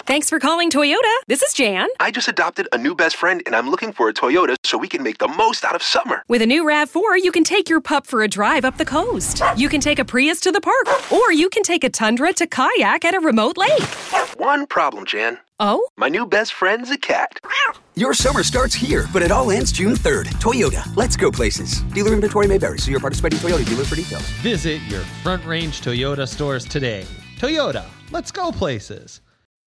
Thanks for calling Toyota. This is Jan. I just adopted a new best friend, and I'm looking for a Toyota so we can make the most out of summer. With a new RAV4, you can take your pup for a drive up the coast. You can take a Prius to the park, or you can take a Tundra to kayak at a remote lake. One problem, Jan. Oh? My new best friend's a cat. Your summer starts here, but it all ends June 3rd. Toyota, let's go places. Dealer inventory may vary. See your participating Toyota dealer for details. Visit your Front Range Toyota stores today. Toyota, let's go places.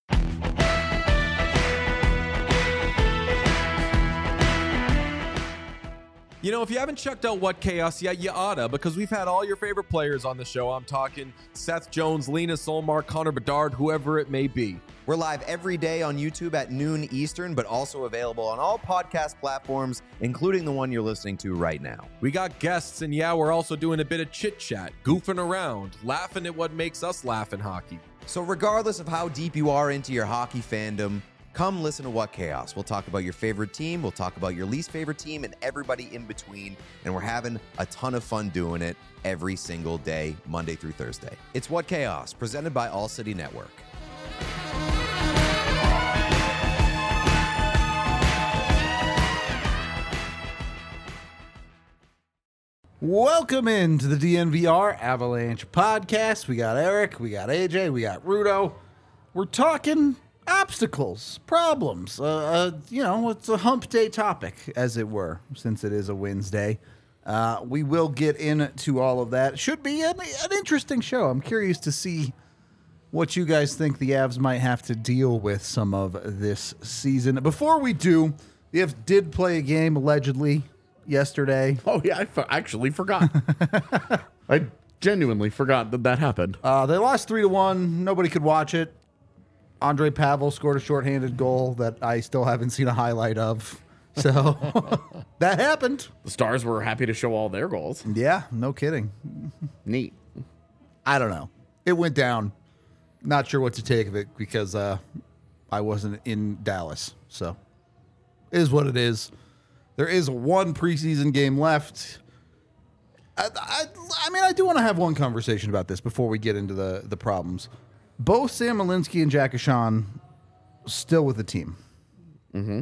You know, if you haven't checked out What Chaos yet, you oughta, because we've had all your favorite players on the show. I'm talking Seth Jones, Lena Solmar, Connor Bedard, whoever it may be. We're live every day on YouTube at noon Eastern, but also available on all podcast platforms, including the one you're listening to right now. We got guests, and yeah, we're also doing a bit of chit-chat, goofing around, laughing at what makes us laugh in hockey. So regardless of how deep you are into your hockey fandom, come listen to What Chaos. We'll talk about your favorite team, we'll talk about your least favorite team, and everybody in between, and we're having a ton of fun doing it every single day, Monday through Thursday. It's What Chaos, presented by All City Network. Welcome into the DNVR Avalanche podcast. We got Eric, we got AJ, we got Rudo. We're talking obstacles, problems. It's a hump day topic, as it were, since it is a Wednesday. We will get into all of that. Should be an interesting show. I'm curious to see what you guys think the Avs might have to deal with some of this season. Before we do, the Avs did play a game, allegedly, yesterday. Oh, yeah, I actually forgot. I genuinely forgot that happened. They lost 3-1. Nobody could watch it. Andre Pavel scored a shorthanded goal that I still haven't seen a highlight of. So that happened. The Stars were happy to show all their goals. Yeah, no kidding. Neat. I don't know. It went down. Not sure what to take of it because I wasn't in Dallas. So it is what it is. There is one preseason game left. I do want to have one conversation about this before we get into the problems. Both Sam Malinski and Jack Ashan still with the team. Mm-hmm.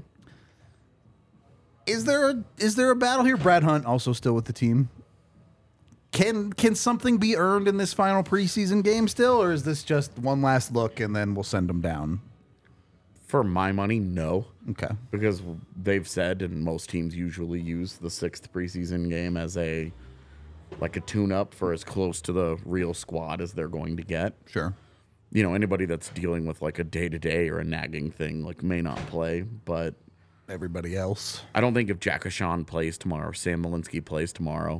Is there a battle here? Brad Hunt also still with the team. Can something be earned in this final preseason game still, or is this just one last look and then we'll send them down? For my money, no. Okay. Because they've said, and most teams usually use the 6th preseason game as a tune-up for as close to the real squad as they're going to get. Sure. You know, anybody that's dealing with like a day-to-day or a nagging thing may not play, but everybody else. I don't think if Jack Ashan plays tomorrow or Sam Malinski plays tomorrow,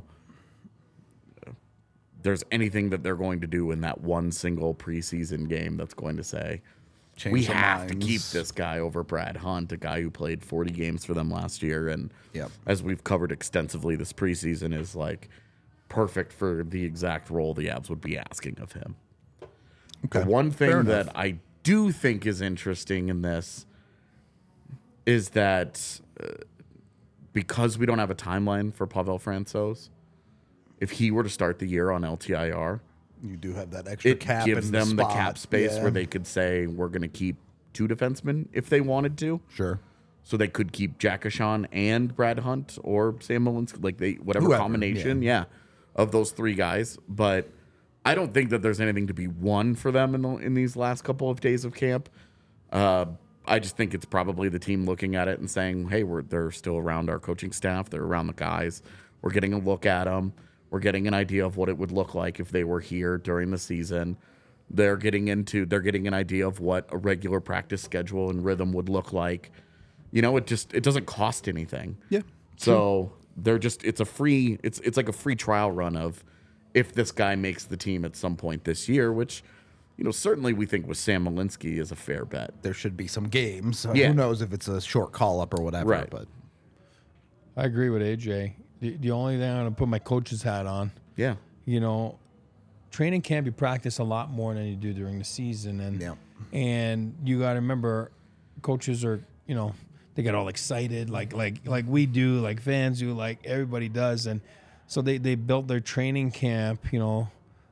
there's anything that they're going to do in that one single preseason game that's going to say, we have to keep this guy over Brad Hunt, a guy who played 40 games for them last year. And as we've covered extensively, this preseason is perfect for the exact role the Avs would be asking of him. Okay. The one thing that I do think is interesting in this is that because we don't have a timeline for Pavel Francouz, if he were to start the year on LTIR, you do have that extra cap. It gives them the cap space yeah. where they could say, we're going to keep 2 defensemen if they wanted to. Sure. So they could keep Jack Ashan and Brad Hunt or Sam Malinski, whatever combination, of those 3 guys. But I don't think that there's anything to be won for them in these last couple of days of camp. I just think it's probably the team looking at it and saying, hey, they're still around our coaching staff. They're around the guys. We're getting a look at them. We're getting an idea of what it would look like if they were here during the season. They're getting an idea of what a regular practice schedule and rhythm would look like. You know, it doesn't cost anything. Yeah. So it's like a free trial run of if this guy makes the team at some point this year, which, certainly we think with Sam Malinski is a fair bet. There should be some games. Who knows if it's a short call-up or whatever. Right. But I agree with AJ. The only thing I'm going to put my coach's hat on. Yeah. Training camp, you practice a lot more than you do during the season. And you got to remember, coaches are, they get all excited like we do, like fans do, like everybody does. And so they built their training camp,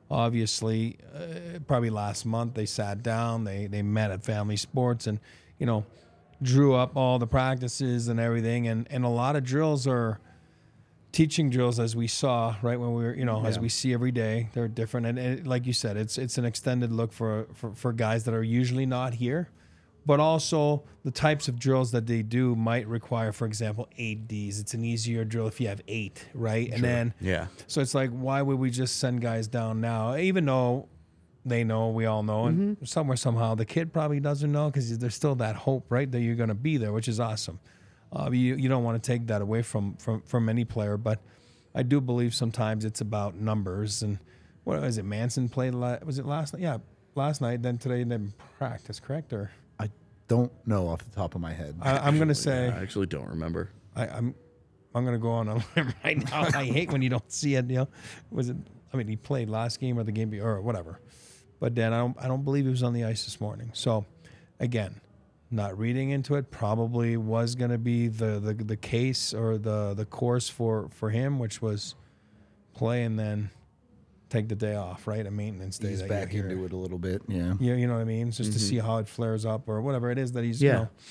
obviously, probably last month they sat down, they met at Family Sports and, drew up all the practices and everything. And a lot of drills are teaching drills, as we saw, right, when we were, as we see every day. They're different. And like you said, it's an extended look for guys that are usually not here. But also the types of drills that they do might require, for example, 8 Ds. It's an easier drill if you have 8, right? Sure. And then, so it's like, why would we just send guys down now? Even though they know, we all know, and somewhere, somehow, the kid probably doesn't know because there's still that hope, right, that you're going to be there, which is awesome. You don't want to take that away from any player, but I do believe sometimes it's about numbers. And what was it, Manson played, was it last night? Yeah, last night, then today, then practice, correct? Or don't know off the top of my head. I'm going to say. I actually don't remember. I'm going to go on a limb right now. I hate when you don't see it. Was it? I mean, he played last game or the game or whatever. But then I don't believe he was on the ice this morning. So, again, not reading into it, probably was going to be the case or the course for him, which was play and then take the day off, right? A maintenance day. He's back into it a little bit, yeah. You know what I mean? Just to see how it flares up or whatever it is that he's,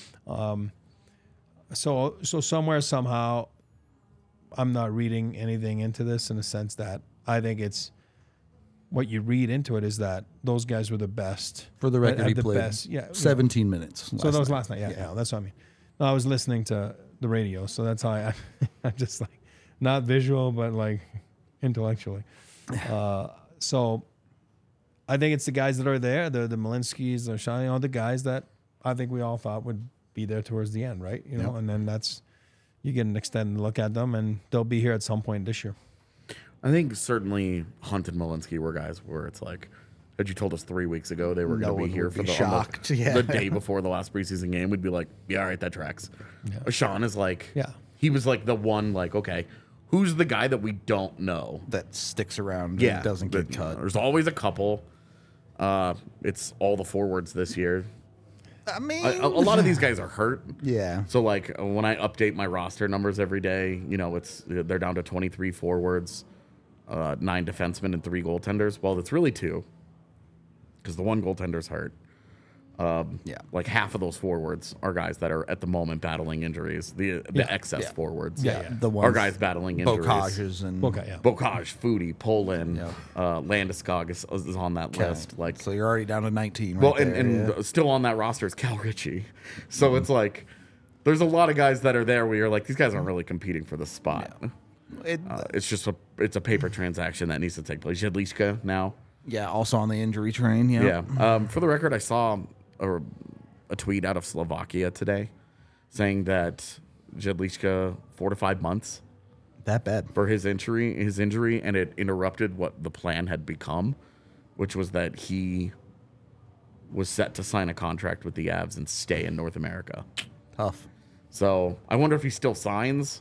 So somewhere, somehow, I'm not reading anything into this in the sense that I think it's what you read into it is that those guys were the best. For the record, he played 17 minutes. So that was last night, yeah, that's what I mean. No, I was listening to the radio, so that's how I'm just like, not visual, but like intellectually. So I think it's the guys that are there, the Malinskis, the Sean, the guys that I think we all thought would be there towards the end, right? And then you get an extended look at them, and they'll be here at some point this year. I think certainly Hunt and Malinsky were guys where it's like, had you told us 3 weeks ago they were going to be here for the day before the last preseason game, we'd be like, yeah, all right, that tracks. Yeah. Sean is like, he was like the one, like, okay, who's the guy that we don't know that sticks around and doesn't get cut? There's always a couple. It's all the forwards this year. I mean, a lot of these guys are hurt. Yeah. So like when I update my roster numbers every day, they're down to 23 forwards, 9 defensemen, and 3 goaltenders. Well, it's really 2 because the one goaltender's hurt. Like half of those forwards are guys that are at the moment battling injuries. The excess forwards, the ones, are guys battling injuries. Bocage, Foodie, Poland, Landeskog is on that list. Like, so you're already down to 19. Well, and still on that roster is Cal Ritchie. So it's like there's a lot of guys that are there where you're like, these guys aren't really competing for the spot. It's just a paper transaction that needs to take place. Jedlička now. Yeah, also on the injury train. For the record, I saw a tweet out of Slovakia today saying that Jedlička 4 to 5 months. That bad for his injury, and it interrupted what the plan had become, which was that he was set to sign a contract with the Avs and stay in North America. Tough. So I wonder if he still signs.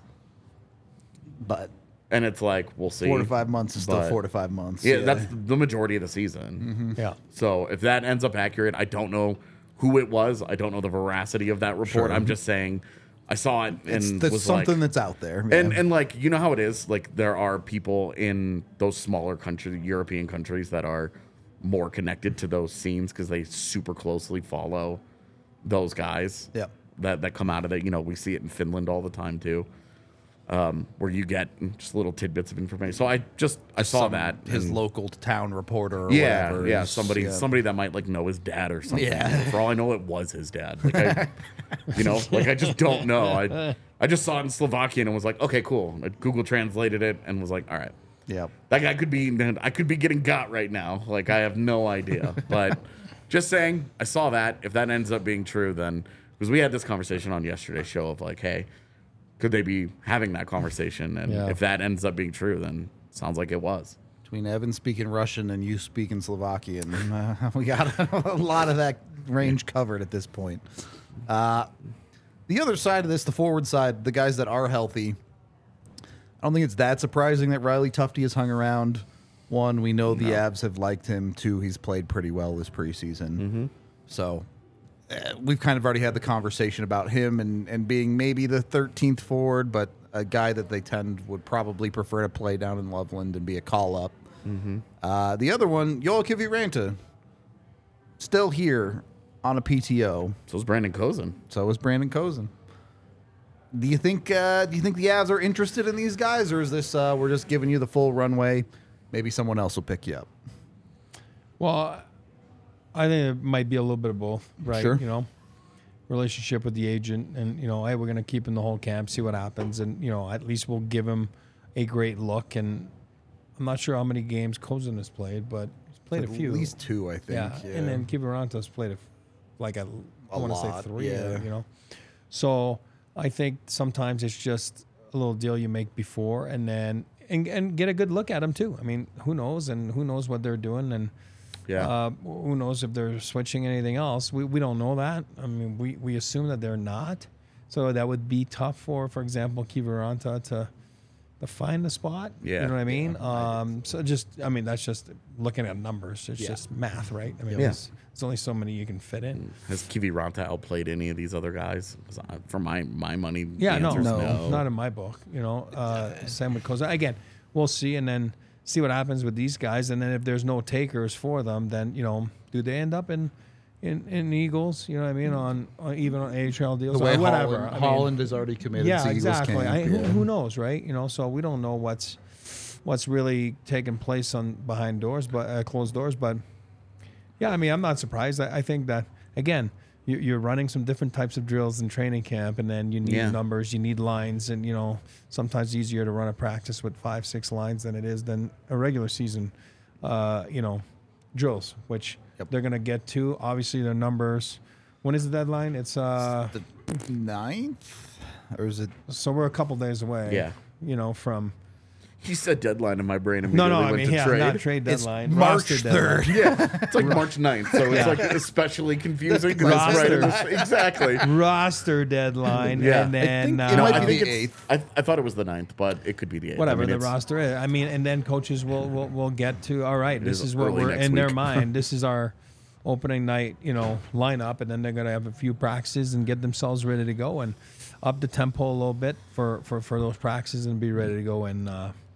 And it's like, we'll see. 4 to 5 months is still 4 to 5 months. Yeah, that's the majority of the season. Yeah. So if that ends up accurate, I don't know who it was. I don't know the veracity of that report. Sure. I'm just saying I saw it and was something like, that's out there. And like, you know how it is? Like, there are people in those smaller European countries that are more connected to those scenes because they super closely follow those guys that come out of it. We see it in Finland all the time too. Where you get just little tidbits of information. So I saw that his local town reporter or whatever. Somebody that might like know his dad or something. Yeah. For all I know, it was his dad. Like I just don't know. I just saw it in Slovakian and was like, okay, cool. I Google translated it and was like, all right. Yeah. That guy I could be getting got right now. Like, I have no idea. But just saying, I saw that. If that ends up being true, then because we had this conversation on yesterday's show of like, hey, could they be having that conversation? And if that ends up being true, then it sounds like it was. Between Evan speaking Russian and you speaking Slovakian, we got a lot of that range covered at this point. The other side of this, the forward side, the guys that are healthy, I don't think it's that surprising that Riley Tufte has hung around. One, we know the Avs have liked him. 2, he's played pretty well this preseason. So we've kind of already had the conversation about him and being maybe the 13th forward, but a guy that they would probably prefer to play down in Loveland and be a call-up. The other one, Yoel Kiviranta, still here on a PTO. So is Brandon Kozin. So is Brandon Kozin. Do you think the Avs are interested in these guys, or is this we're just giving you the full runway? Maybe someone else will pick you up. Well, I think it might be a little bit of both, right? Sure. You know, relationship with the agent, and hey, we're going to keep him the whole camp, see what happens, and at least we'll give him a great look. And I'm not sure how many games Kozin has played, but he's played a few, at least 2, I think. Yeah, and then Kiviranta's played I want to say 3. Yeah. So I think sometimes it's just a little deal you make before, and then and get a good look at them too. I mean, who knows, and who knows what they're doing, and who knows if they're switching anything else. We don't know that. I mean, we assume that they're not. So that would be tough for example, Kiviranta to find the spot. Yeah. You know what I mean? That's just looking at numbers. It's just math, right? I mean, there's only so many you can fit in. Has Kiviranta outplayed any of these other guys? For my money, yeah, the answer is no, not in my book. Same with Kozin. Again, we'll see, and then see what happens with these guys, and then if there's no takers for them, then do they end up in Eagles? You know what I mean? On even on AHL deals, The way or whatever. Holland is already committed. Yeah, to Eagles exactly. camp, Who knows, right? So we don't know what's really taking place behind doors, but closed doors. But yeah, I mean, I'm not surprised. I think that again, you're running some different types of drills in training camp, and then you need numbers, you need lines, and sometimes easier to run a practice with 5-6 lines than it is than a regular season, drills, which they're going to get to. Obviously, their numbers. When is the deadline? It's the 9th, or is it? So we're a couple days away. Yeah. From. He said deadline in my brain. No, I mean, trade. not trade deadline. It's March 3rd. Yeah, it's like March 9th, so it's like especially confusing. Exactly. Roster deadline. Yeah. And then it might be the 8th. I thought it was the 9th, but it could be the 8th. Whatever the roster is. I mean, and then coaches will get to, all right, this is what we're in their mind. This is our opening night, lineup, and then they're going to have a few practices and get themselves ready to go and up the tempo a little bit for those practices and be ready to go in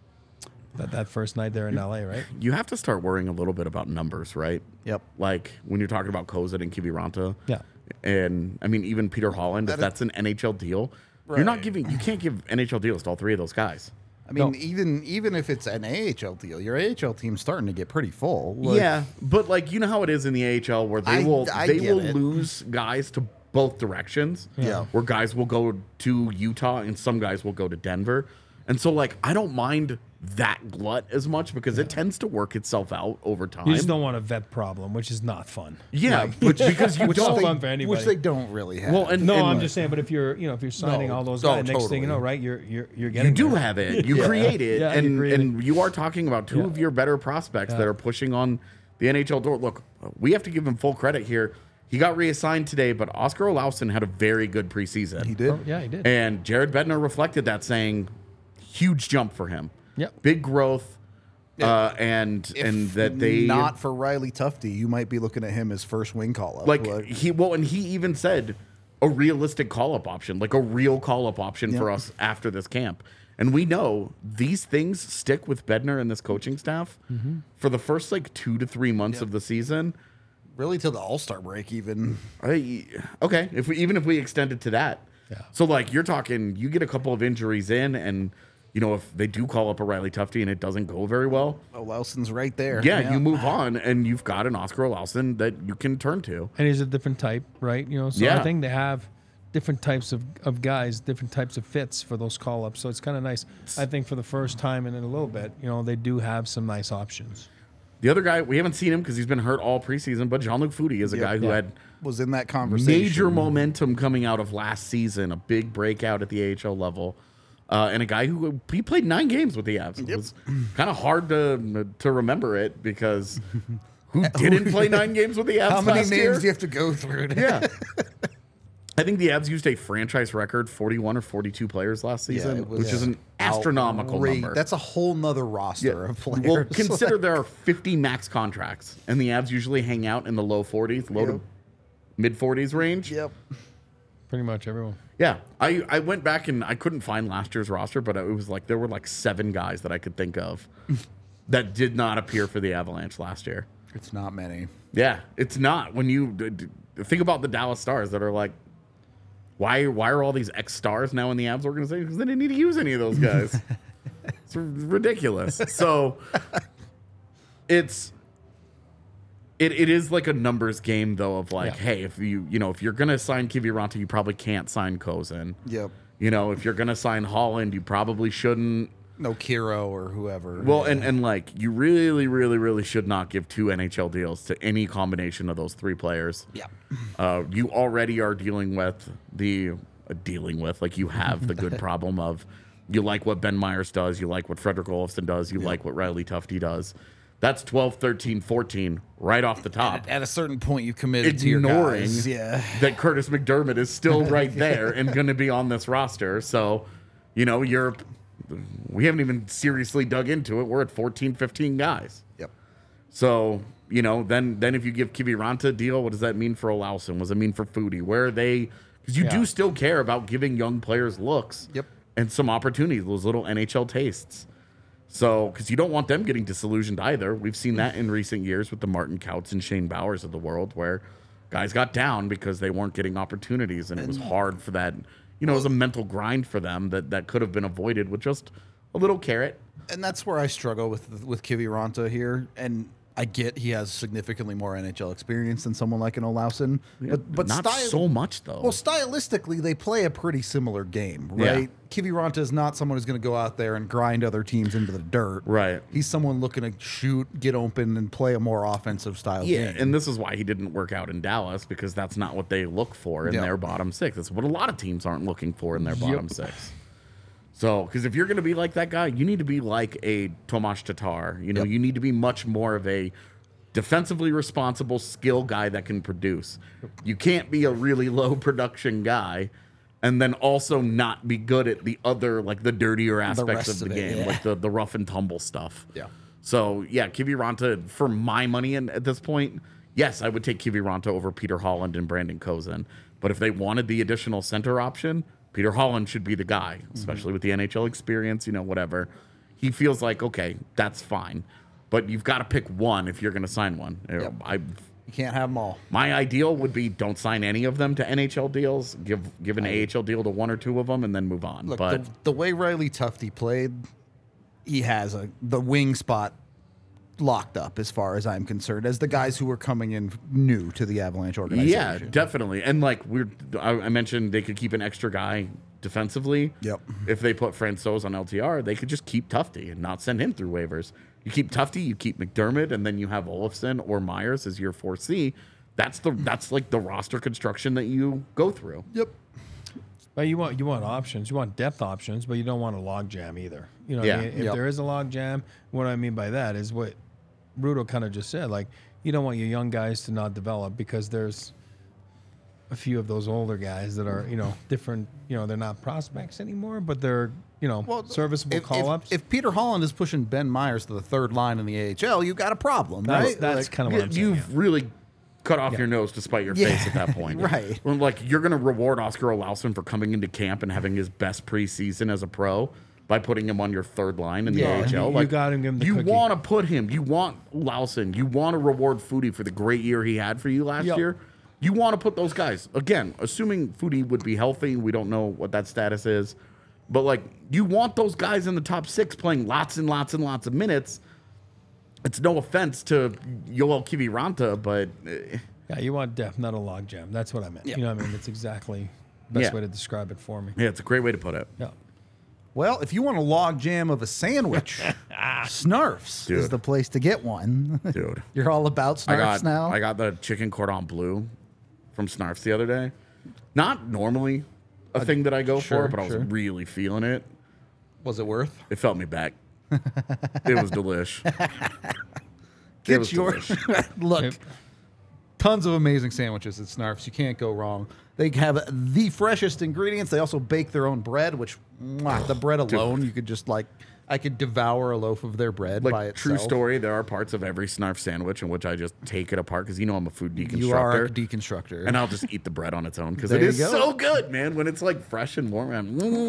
that first night there in LA, right? You have to start worrying a little bit about numbers, right? Yep. Like when you're talking about Kozin and Kiviranta. Yeah. And I mean, even Peter Holland, if that's an NHL deal, you can't give NHL deals to all 3 of those guys. I mean, even if it's an AHL deal, your AHL team's starting to get pretty full. But how it is in the AHL where they will lose guys to both directions. Yeah. Where guys will go to Utah and some guys will go to Denver. And so I don't mind that glut as much because it tends to work itself out over time. You just don't want a vet problem, which is not fun. Yeah, because you which don't is fun for anybody. Which they don't really have. Well, I'm just saying. But if you're signing all those guys, next thing you know, right, you're getting. You do there. have it. You create it, and you are talking about 2 of your better prospects that are pushing on the NHL door. Look, we have to give him full credit here. He got reassigned today, but Oscar Olausson had a very good preseason. He did. Oh, yeah, he did. And Jared Bednar reflected that, saying, "Huge jump for him. Yep. Big growth." And that they not for Riley Tufte, you might be looking at him as first wing call up. And he even said a realistic call up option, like a real call up option for us after this camp. And we know these things stick with Bednar and this coaching staff for the first 2 to 3 months of the season. Really till the All-Star break, even. Okay, if we extend it to that. Yeah. So you're talking, you get a couple of injuries in, and if they do call up a Riley Tufte and it doesn't go very well, Olausson's right there. Yeah, you move on, and you've got an Oscar Olausson that you can turn to. And he's a different type, right? So I think they have different types of guys, different types of fits for those call-ups. So it's kind of nice. I think for the first time in a little bit, they do have some nice options. The other guy, we haven't seen him because he's been hurt all preseason, but Jean-Luc Foudy is a guy who was in that conversation. Major momentum coming out of last season, a big breakout at the AHL level, and a guy who he played 9 games with the Avs. It was kind of hard to remember it because who didn't play 9 games with the Avs? How many names year? do you have to go through? Yeah. I think the Avs used a franchise record 41 or 42 players last season, which is an astronomical number. That's a whole nother roster of players. Well, consider there are 50 max contracts, and the Avs usually hang out in the low 40s, low to mid 40s range. Yep. Pretty much everyone. Yeah. I went back and I couldn't find last year's roster, but it was there were 7 guys that I could think of that did not appear for the Avalanche last year. It's not many. Yeah, it's not. When you think about the Dallas Stars that are like, why are all these ex-stars now in the Avs organization? Because they didn't need to use any of those guys. It's ridiculous. So it is like a numbers game though of like, hey, if if you're gonna sign Kiviranta, you probably can't sign Kozin. Yep. If you're gonna sign Holland, you probably shouldn't. No Kiro or whoever. Well, and like you really, really, really should not give 2 NHL deals to any combination of those 3 players. Yeah. You already are dealing with like you have the good problem of you like what Ben Myers does, you like what Frederick Olofsson does, you like what Riley Tufte does. That's 12, 13, 14 right off the top. At a certain point, you committed to your guys. That Curtis McDermott is still right there and going to be on this roster. So, we haven't even seriously dug into it. We're at 14, 15 guys. Yep. So, then if you give Kiviranta a deal, what does that mean for Olausson? What does it mean for Foudy? Where are they? Because you do still care about giving young players looks and some opportunities, those little NHL tastes. So, because you don't want them getting disillusioned either. We've seen that in recent years with the Martin Kauts and Shane Bowers of the world, where guys got down because they weren't getting opportunities, and it was hard for that. It was a mental grind for them that could have been avoided with just a little carrot. And that's where I struggle with Kiviranta here. And I get he has significantly more NHL experience than someone like an Olausson. But not so much, though. Well, stylistically, they play a pretty similar game, right? Yeah. Kiviranta is not someone who's going to go out there and grind other teams into the dirt. Right. He's someone looking to shoot, get open, and play a more offensive style game. And this is why he didn't work out in Dallas, because that's not what they look for in their bottom 6. That's what a lot of teams aren't looking for in their bottom 6. So, because if you're going to be like that guy, you need to be like a Tomas Tatar. You need to be much more of a defensively responsible skill guy that can produce. You can't be a really low production guy and then also not be good at the other, like the dirtier aspects of the game, like the rough and tumble stuff. Yeah. So, Kiviranta, for my money at this point, yes, I would take Kiviranta over Peter Holland and Brandon Kozin. But if they wanted the additional center option, Peter Holland should be the guy, especially with the NHL experience, whatever. He feels like, okay, that's fine. But you've got to pick one if you're going to sign one. Yep. You can't have them all. My ideal would be don't sign any of them to NHL deals. Give an AHL deal to 1 or 2 of them and then move on. Look, but the way Riley Tufte played, he has the wing spot locked up as far as I'm concerned, as the guys who were coming in new to the Avalanche organization. Yeah, definitely. And like I mentioned, they could keep an extra guy defensively. Yep. If they put Francouz on LTR, they could just keep Tufte and not send him through waivers. You keep Tufte, you keep McDermott, and then you have Olofsson or Myers as your 4C. That's like the roster construction that you go through. Yep. But you want options. You want depth options, but you don't want a log jam either. What I mean? If there is a log jam, what I mean by that is what Rudo kind of just said. Like, you don't want your young guys to not develop because there's a few of those older guys that are, different. They're not prospects anymore, but they're, serviceable call-ups. If Peter Holland is pushing Ben Myers to the third line in the AHL, you've got a problem, right? That's kind of what I'm saying. You've really cut off your nose to spite your face at that point. Right. Like, you're going to reward Oscar Olausson for coming into camp and having his best preseason as a pro by putting him on your third line in the AHL. You got to give him the cookie. You want to put him. You want Olausson. You want to reward Foudy for the great year he had for you last year. You want to put those guys. Again, assuming Foudy would be healthy. We don't know what that status is. But, like, you want those guys in the top 6 playing lots and lots and lots of minutes. It's no offense to Yoel Kiviranta, but... Yeah, you want depth, not a log jam. That's what I meant. You know what I mean? That's exactly the best way to describe it for me. Yeah, it's a great way to put it. Yeah. Well, if you want a log jam of a sandwich, Snurfs is the place to get one. Dude. You're all about Snurfs now? I got the chicken cordon bleu from Snarfs the other day. Not normally a thing that I go for, but I was really feeling it. Was it worth? It felt me back. It was delish. Get yours. Look, tons of amazing sandwiches at Snarfs. You can't go wrong. They have the freshest ingredients. They also bake their own bread, which the bread alone, you could just like I could devour a loaf of their bread by itself. True story, there are parts of every Snarf sandwich in which I just take it apart because I'm a food deconstructor. You are a deconstructor. And I'll just eat the bread on its own because There it you is go. so good, man. When it's like fresh and warm.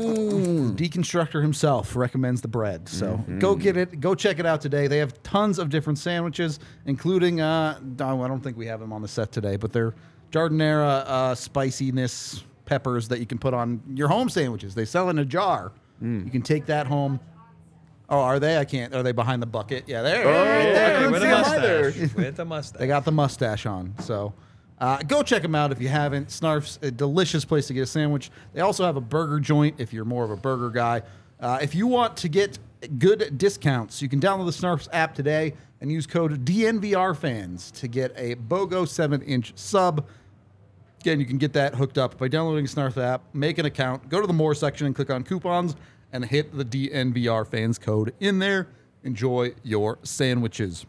Deconstructor himself recommends the bread. So go get it. Go check it out today. They have tons of different sandwiches, including, I don't think we have them on the set today, but they're Jardinera spiciness peppers that you can put on your home sandwiches. They sell in a jar. You can take that home. Oh, are they? I can't. Are they behind the bucket? Yeah, there. Right there. With a mustache. With a mustache. They got the mustache on. So go check them out if you haven't. Snarf's a delicious place to get a sandwich. They also have a burger joint if you're more of a burger guy. If you want to get good discounts, you can download the Snarf's app today and use code DNVRFans to get a BOGO 7-inch sub. Again, you can get that hooked up by downloading the Snarf app, make an account, go to the More section and click on coupons, and hit the DNVR fans code in there. Enjoy your sandwiches.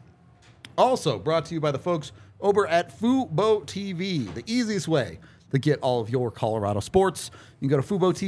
Also brought to you by the folks over at Fubo TV, the easiest way to get all of your Colorado sports. You can go to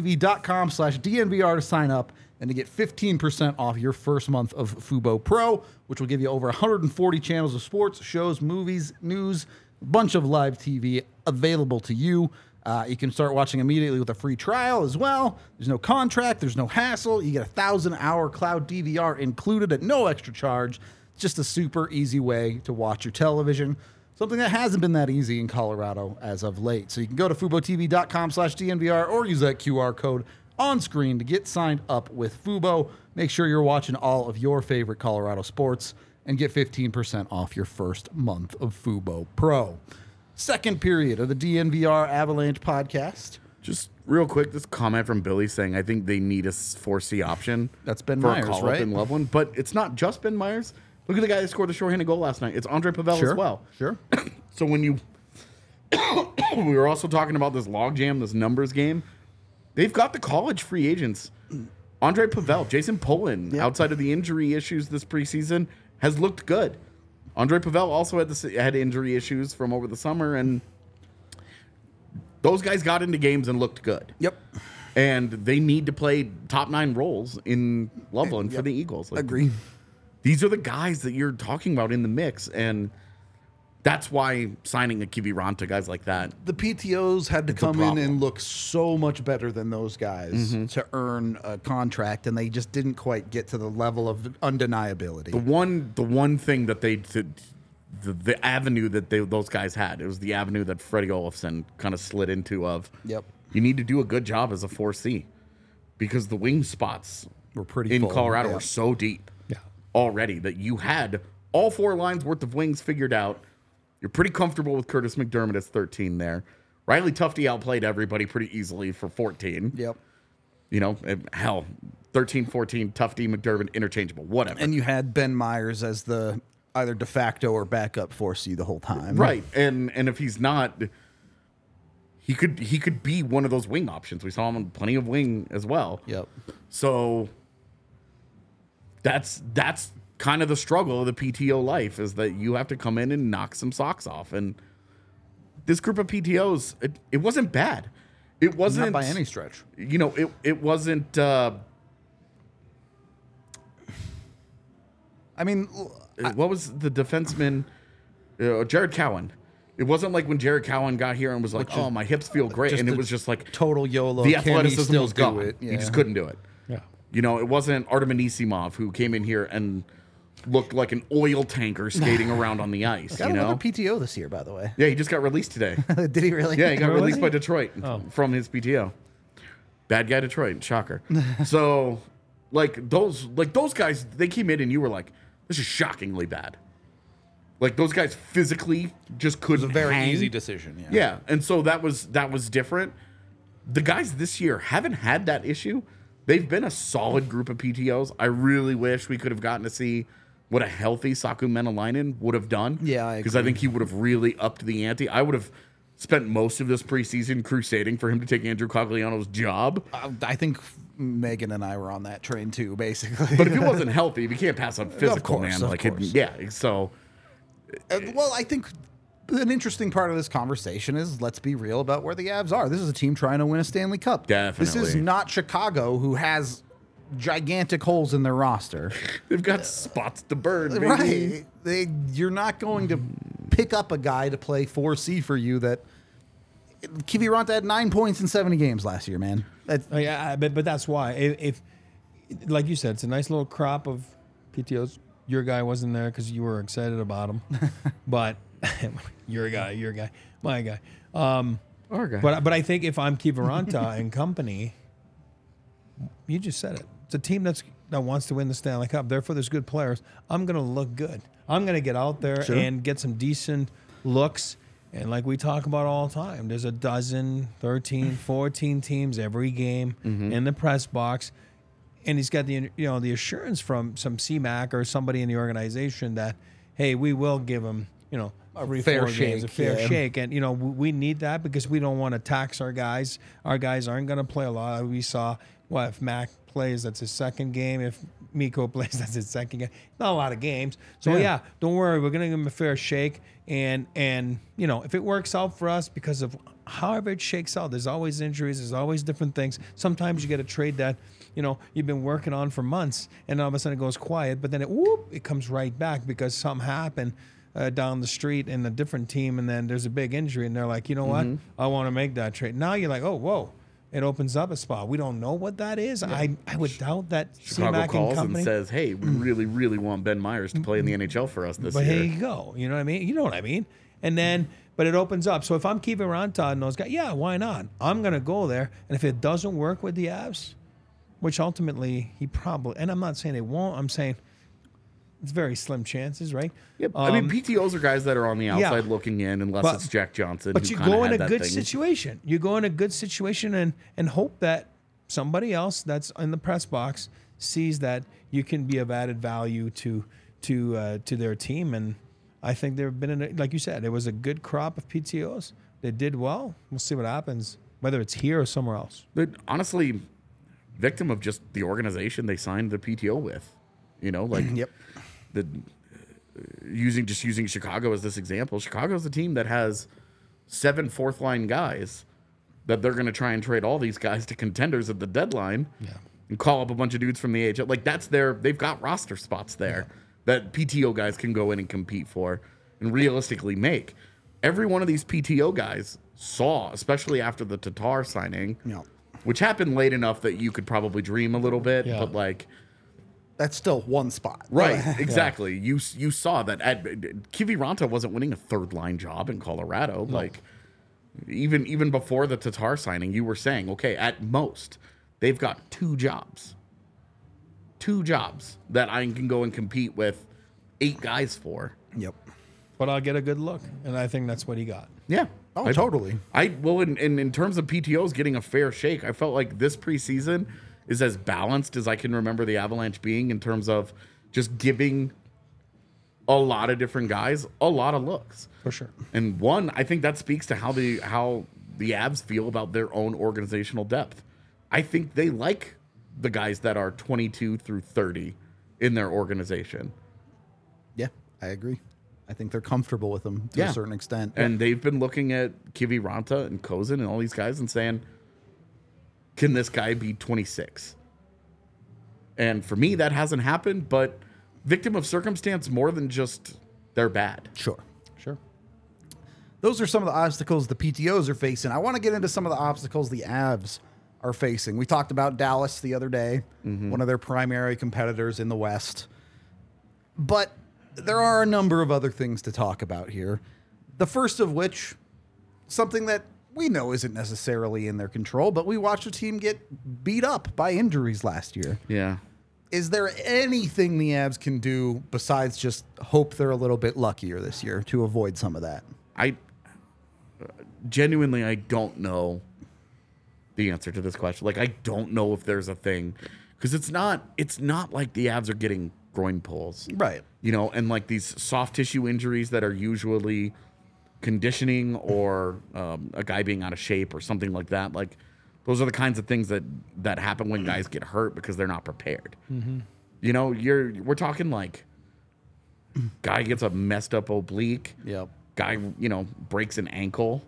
FuboTV.com/DNVR to sign up and to get 15% off your first month of Fubo Pro, which will give you over 140 channels of sports, shows, movies, news, a bunch of live TV available to you. You can start watching immediately with a free trial as well. There's no contract. There's no hassle. You get a 1,000-hour cloud DVR included at no extra charge. It's just a super easy way to watch your television, something that hasn't been that easy in Colorado as of late. So you can go to FuboTV.com/DNVR or use that QR code on screen to get signed up with Fubo. Make sure you're watching all of your favorite Colorado sports and get 15% off your first month of Fubo Pro. Second period of the DNVR Avalanche podcast. Just real quick, this comment from Billy saying, I think they need a 4C option. That's Ben for Myers, a call-up right? in Loveland. But it's not just Ben Myers. Look at the guy that scored the shorthanded goal last night. It's Andre Pavel as well. Sure. So when you... we were also talking about this logjam, this numbers game. They've got the college free agents. Andre Pavel, Jason Polin, outside of the injury issues this preseason, has looked good. Andre Pavel also had injury issues from over the summer, and those guys got into games and looked good. Yep. And they need to play top 9 roles in Loveland for the Eagles. Agree. These are the guys that you're talking about in the mix, and that's why signing a Kiviranta, guys like that. The PTOs had to come in and look so much better than those guys to earn a contract, and they just didn't quite get to the level of undeniability. The one thing that the avenue that those guys had, it was the avenue that Freddie Olofsson kind of slid into of, you need to do a good job as a 4C because the wing spots were pretty in full. Colorado were so deep already that you had all 4 lines worth of wings figured out. You're pretty comfortable with Curtis McDermott as 13 there. Riley Tufte outplayed everybody pretty easily for 14. Yep. You know, hell, 13, 14, Tufte, McDermott, interchangeable, whatever. And you had Ben Myers as the either de facto or backup 4C the whole time. Right. And if he's not, he could be one of those wing options. We saw him on plenty of wing as well. Yep. So that's kind of the struggle of the PTO life is that you have to come in and knock some socks off. And this group of PTOs, it wasn't bad. It wasn't not by any stretch. You know, it wasn't. I mean, what was the defenseman? Jared Cowan. It wasn't like when Jared Cowan got here and was like, "Oh, my hips feel great," and it was just like total YOLO. The athleticism was gone. It? He just couldn't do it. Yeah. You know, it wasn't Artem Anisimov who came in here and looked like an oil tanker skating around on the ice. Got you know, another PTO this year, by the way. Yeah, he just got released today. Did he really? Yeah, he got released by Detroit from his PTO. Bad guy, Detroit. Shocker. So, like those guys, they came in and you were like, "This is shockingly bad." Like those guys physically just couldn't. It was a very hang. easy decision. Yeah. Yeah, and so that was different. The guys this year haven't had that issue. They've been a solid group of PTOs. I really wish we could have gotten to see what a healthy Saku Menelainen would have done. Yeah, because I think he would have really upped the ante. I would have spent most of this preseason crusading for him to take Andrew Cogliano's job. I think Megan and I were on that train too, basically. But if he wasn't healthy, we can't pass on physical, man. Like, so. Well, I think an interesting part of this conversation is let's be real about where the Avs are. This is a team trying to win a Stanley Cup. Definitely. This is not Chicago, who has gigantic holes in their roster. They've got spots to burn, baby. Right. You're not going to pick up a guy to play 4C for you that Kiviranta had 9 points in 70 games last year, man. Yeah, but that's why. If like you said, it's a nice little crop of PTOs. Your guy wasn't there because you were excited about him, but your guy, my guy. Our guy. But I think if I'm Kiviranta and company, you just said it. It's a team that wants to win the Stanley Cup. Therefore, there's good players. I'm going to look good. I'm going to get out there and get some decent looks. And like we talk about all the time, there's a dozen, 13, 14 teams every game in the press box. And he's got the assurance from some CMAC or somebody in the organization that, hey, we will give him, a fair shake. And, we need that because we don't want to tax our guys. Our guys aren't going to play a lot. We saw, if Mac plays, that's his second game. If Mikko plays, that's his second game. Not a lot of games. So, don't worry. We're going to give him a fair shake. And if it works out for us because of however it shakes out, there's always injuries. There's always different things. Sometimes you get a trade that, you've been working on for months, and all of a sudden it goes quiet, but then it comes right back because something happened down the street in a different team, and then there's a big injury, and they're like, you know what? I want to make that trade. Now you're like, oh, whoa. It opens up a spot. We don't know what that is. Yeah. I would doubt that Chicago calls and says, hey, we really, really want Ben Myers to play in the NHL for us this year. But here you go. You know what I mean? You know what I mean? And then, but it opens up. So if I'm Kiviranta and those guys, why not? I'm going to go there. And if it doesn't work with the Avs, which ultimately he probably, and I'm not saying it won't, I'm saying it's very slim chances, right? Yep. PTOs are guys that are on the outside looking in, unless it's Jack Johnson. But you go in a good situation. You go in a good situation and hope that somebody else that's in the press box sees that you can be of added value to their team. And I think they've been like you said, it was a good crop of PTOs. They did well. We'll see what happens, whether it's here or somewhere else. But honestly, victim of just the organization they signed the PTO with, Yep. Using Chicago as this example, Chicago's a team that has 7 fourth-line guys that they're going to try and trade all these guys to contenders at the deadline and call up a bunch of dudes from the AHL. Like, they've got roster spots there that PTO guys can go in and compete for and realistically make. Every one of these PTO guys saw, especially after the Tatar signing, which happened late enough that you could probably dream a little bit, but like... That's still one spot. Right, exactly. You saw that Kiviranta wasn't winning a third-line job in Colorado. No. Like, even before the Tatar signing, you were saying, okay, at most, they've got 2 jobs. 2 jobs that I can go and compete with 8 guys for. Yep. But I'll get a good look, and I think that's what he got. Yeah. Oh, totally. In terms of PTOs getting a fair shake, I felt like this preseason is as balanced as I can remember the Avalanche being in terms of just giving a lot of different guys a lot of looks. For sure. And I think that speaks to how the Avs feel about their own organizational depth. I think they like the guys that are 22 through 30 in their organization. Yeah, I agree. I think they're comfortable with them to a certain extent. And they've been looking at Kiviranta and Kozin and all these guys and saying, can this guy be 26? And for me, that hasn't happened, but victim of circumstance more than just they're bad. Sure. Those are some of the obstacles the PTOs are facing. I want to get into some of the obstacles the Avs are facing. We talked about Dallas the other day, one of their primary competitors in the West. But there are a number of other things to talk about here. The first of which, something that we know isn't necessarily in their control, but we watched a team get beat up by injuries last year. Yeah. Is there anything the Avs can do besides just hope they're a little bit luckier this year to avoid some of that? I don't know the answer to this question. Like, I don't know if there's a thing, because it's not like the Avs are getting groin pulls. Right. And like these soft tissue injuries that are usually conditioning or a guy being out of shape or something like that. Like, those are the kinds of things that happen when guys get hurt because they're not prepared. We're talking like guy gets a messed up oblique. Yep. Guy, breaks an ankle.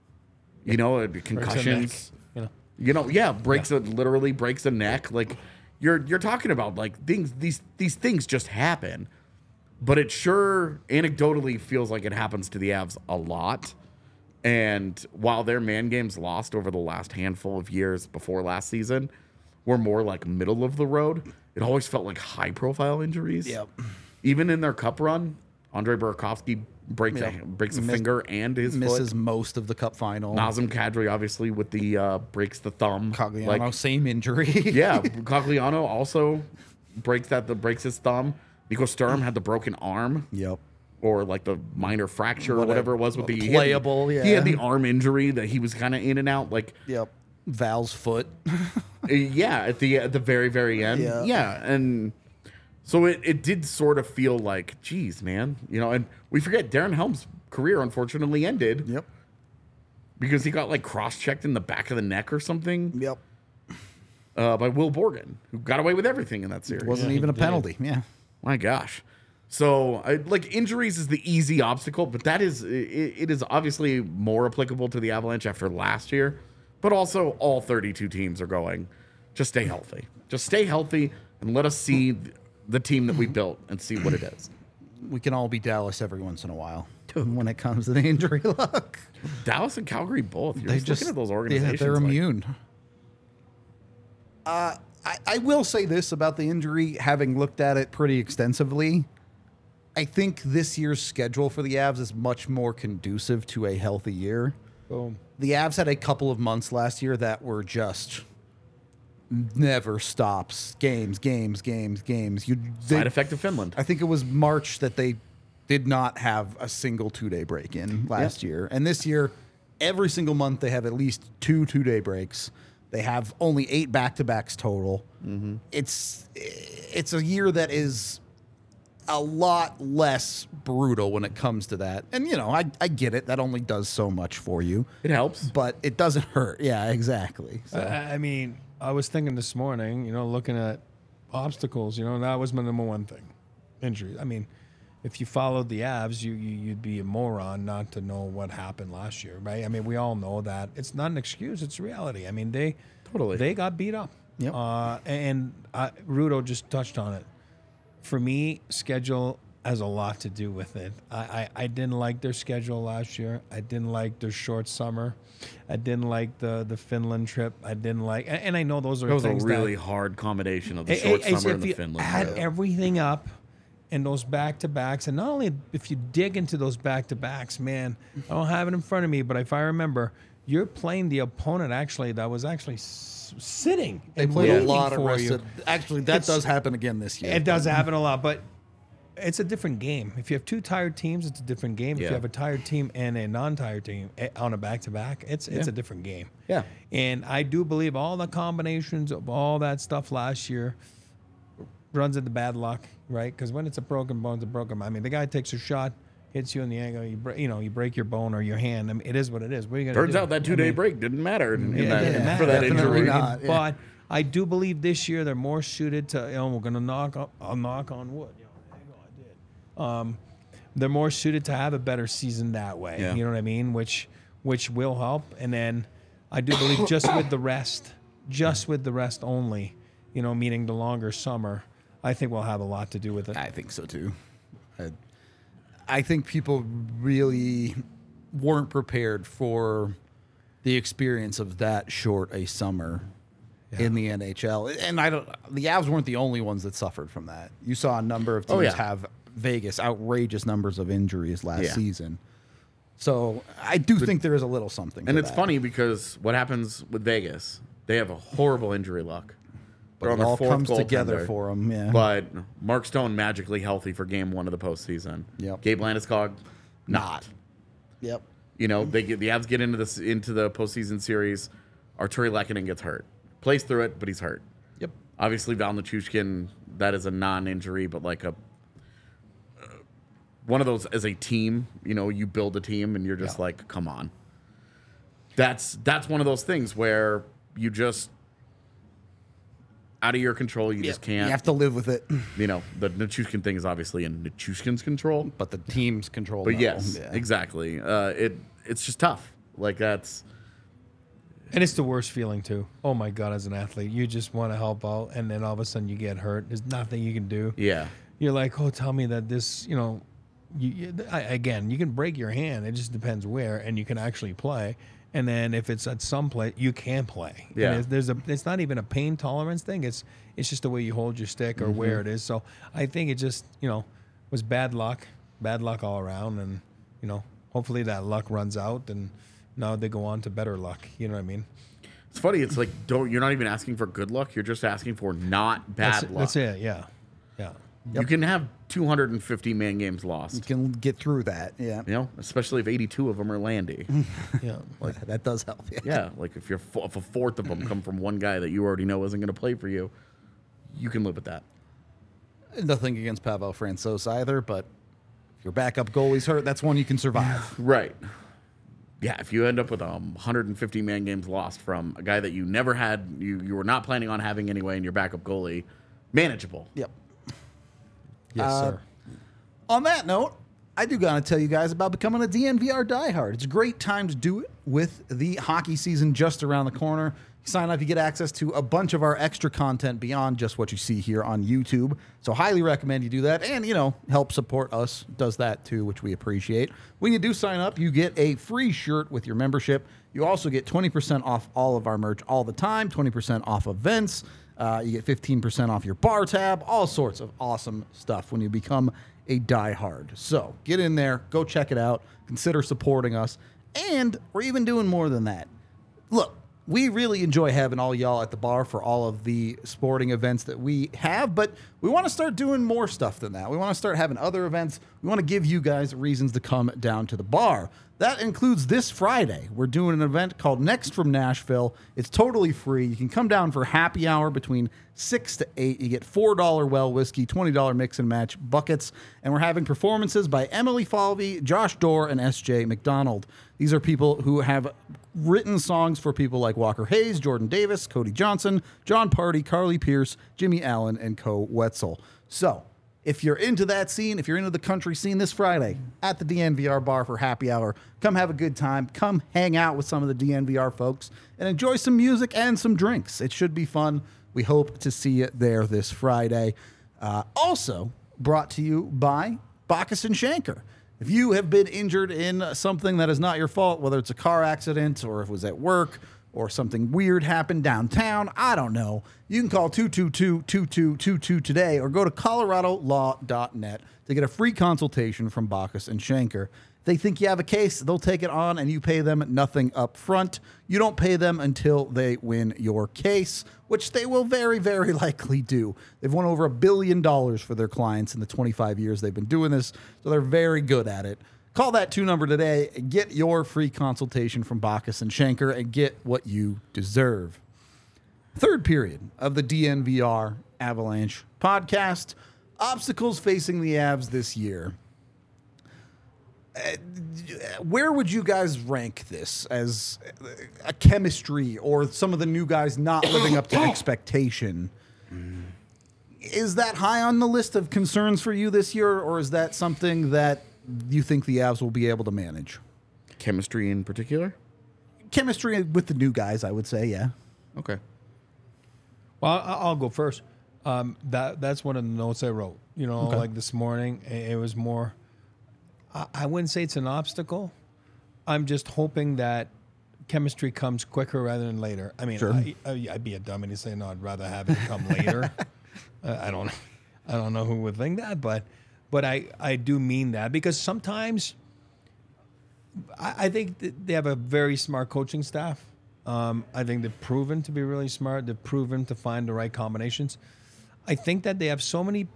Concussions. Breaks a neck, literally breaks a neck. Like, you're talking about like these things just happen, but it sure anecdotally feels like it happens to the Avs a lot. And while their man games lost over the last handful of years before last season were more like middle of the road, it always felt like high profile injuries. Yep. Even in their cup run, Andrei Burakovsky breaks a finger and his misses foot. Most of the cup final. Nazem Kadri obviously with the breaks the thumb. Cogliano, same injury. Yeah, Cogliano also breaks his thumb. Nico Sturm had the broken arm. Yep. Or like the minor fracture or whatever it was with the playable. He had the arm injury that he was kind of in and out. Like Val's foot. at the very very end. Yeah, and so it did sort of feel like, geez, man, and we forget Darren Helm's career unfortunately ended. Yep. Because he got like cross-checked in the back of the neck or something. Yep. By Will Borgen, who got away with everything in that series. Wasn't even a penalty. Yeah. My gosh. So injuries is the easy obstacle, but it is obviously more applicable to the Avalanche after last year. But also all 32 teams are going, just stay healthy. Just stay healthy and let us see the team that we built and see what it is. We can all be Dallas every once in a while when it comes to the injury luck. Dallas and Calgary both. You're just looking at those organizations. Yeah, they're immune. I will say this about the injury, having looked at it pretty extensively. I think this year's schedule for the Avs is much more conducive to a healthy year. Boom. The Avs had a couple of months last year that were just never stops. Games. Side effect of Finland. I think it was March that they did not have a single 2-day break in last year. And this year, every single month they have at least 2 2-day breaks. They have only 8 back-to-backs total. Mm-hmm. It's a year that is a lot less brutal when it comes to that. And, I get it. That only does so much for you. It helps. But it doesn't hurt. Yeah, exactly. So. I mean, I was thinking this morning, looking at obstacles, that was my number one thing. Injuries. I mean, if you followed the Avs, you'd be a moron not to know what happened last year, right? I mean, we all know that. It's not an excuse. It's reality. I mean, they got beat up. Yep. And Rudo just touched on it. For me, schedule has a lot to do with it. I didn't like their schedule last year. I didn't like their short summer. I didn't like the Finland trip. I didn't like, and I know those are things that was a really hard combination of the short summer and the Finland trip. Add everything up in those back-to-backs, and not only if you dig into those back-to-backs, man, I don't have it in front of me, but if I remember, you're playing the opponent that was actually sitting. They played a lot of rest. Actually, that does happen again this year. It does happen a lot, but it's a different game. If you have 2 tired teams, it's a different game. If you have a tired team and a non-tired team on a back-to-back, it's a different game. Yeah. And I do believe all the combinations of all that stuff last year runs into bad luck, right? Because when it's a broken bone, it's a broken bone. I mean, the guy takes a shot, hits you in the ankle, you break your bone or your hand. I mean, it is what it is. What are you gonna do? Turns out that 2-day break didn't matter for that Definitely injury. not. Yeah. But I do believe this year they're more suited to. We're gonna I'll knock on wood. They're more suited to have a better season that way. Yeah. You know what I mean? Which will help. And then I do believe just with the rest only, meaning the longer summer, I think we'll have a lot to do with it. I think so too. I think people really weren't prepared for the experience of that short a summer in the NHL. And the Avs weren't the only ones that suffered from that. You saw a number of teams have Vegas outrageous numbers of injuries last season. So I do think there is a little something. And it's funny because what happens with Vegas, they have a horrible injury luck. But it all comes together for them, yeah. But Mark Stone magically healthy for Game 1 of the postseason. Yep. Gabe Landeskog, not. Yep. The Avs get into the postseason series. Arturi Lehkonen gets hurt. Plays through it, but he's hurt. Yep. Obviously, Val Nichushkin, that is a non-injury, but like one of those as a team. You build a team, and you're just like, come on. That's one of those things where you just out of your control. You just can't. You have to live with it. The Nichushkin thing is obviously in Nichushkin's control, but the team's control. But yes, exactly. It's just tough. Like that's. And it's the worst feeling too. Oh my God, as an athlete, you just want to help out, and then all of a sudden you get hurt. There's nothing you can do. Yeah. You're like, oh, tell me that this, again, you can break your hand. It just depends where, and you can actually play. And then if it's at some place, you can play. Yeah. And it's not even a pain tolerance thing. It's just the way you hold your stick or where it is. So I think it just, was bad luck all around, and hopefully that luck runs out, and now they go on to better luck. You know what I mean? It's funny. It's like you're not even asking for good luck. You're just asking for not bad luck. That's it. Yeah. You can have 250 man games lost. You can get through that. Yeah. Especially if 82 of them are Landy. Yeah. Like that does help. Yeah. Like if a fourth of them come from one guy that you already know isn't going to play for you, you can live with that. Nothing against Pavel Francouz either, but if your backup goalie's hurt, that's one you can survive. Right. Yeah, if you end up with 150 man games lost from a guy that you never had, you were not planning on having anyway, and your backup goalie, manageable. Yep. Yes, sir. On that note, I do gotta tell you guys about becoming a DNVR diehard. It's a great time to do it with the hockey season just around the corner. You sign up, you get access to a bunch of our extra content beyond just what you see here on YouTube. So highly recommend you do that, and help support us. Does that too, which we appreciate. When you do sign up, you get a free shirt with your membership. You also get 20% off all of our merch all the time, 20% off events. You get 15% off your bar tab, all sorts of awesome stuff when you become a diehard. So get in there, go check it out, consider supporting us, and we're even doing more than that. Look, we really enjoy having all y'all at the bar for all of the sporting events that we have, but we want to start doing more stuff than that. We want to start having other events. We want to give you guys reasons to come down to the bar. That includes this Friday. We're doing an event called Next from Nashville. It's totally free. You can come down for happy hour between 6 to 8. You get $4 well whiskey, $20 mix and match buckets. And we're having performances by Emily Falvey, Josh Dorr, and S.J. McDonald. These are people who have written songs for people like Walker Hayes, Jordan Davis, Cody Johnson, John Party, Carly Pierce, Jimmy Allen, and Co. Wetzel. So if you're into that scene, if you're into the country scene this Friday at the DNVR bar for happy hour, come have a good time. Come hang out with some of the DNVR folks and enjoy some music and some drinks. It should be fun. We hope to see you there this Friday. Also brought to you by Bacchus and Shanker. If you have been injured in something that is not your fault, whether it's a car accident or if it was at work or something weird happened downtown, I don't know, you can call 222-2222 today or go to coloradolaw.net to get a free consultation from Bacchus and Shanker. If they think you have a case, they'll take it on and you pay them nothing up front. You don't pay them until they win your case, which they will very, very likely do. They've won over $1 billion for their clients in the 25 years they've been doing this, so they're very good at it. Call that 2 number today, get your free consultation from Bacchus and Shanker, and get what you deserve. Third period of the DNVR Avalanche podcast. Obstacles facing the Avs this year. Where would you guys rank this as a chemistry or some of the new guys not living up to expectation? Is that high on the list of concerns for you this year, or is that something that you think the Avs will be able to manage? Chemistry in particular? Chemistry with the new guys, I would say, yeah. Okay. Well, I'll go first. That's one of the notes I wrote. Like this morning, it was more. I wouldn't say it's an obstacle. I'm just hoping that chemistry comes quicker rather than later. I mean, sure. I'd be a dummy to say no. I'd rather have it come later. I don't know who would think that, but I do mean that because sometimes I think that they have a very smart coaching staff. I think they've proven to be really smart. They've proven to find the right combinations. I think that they have so many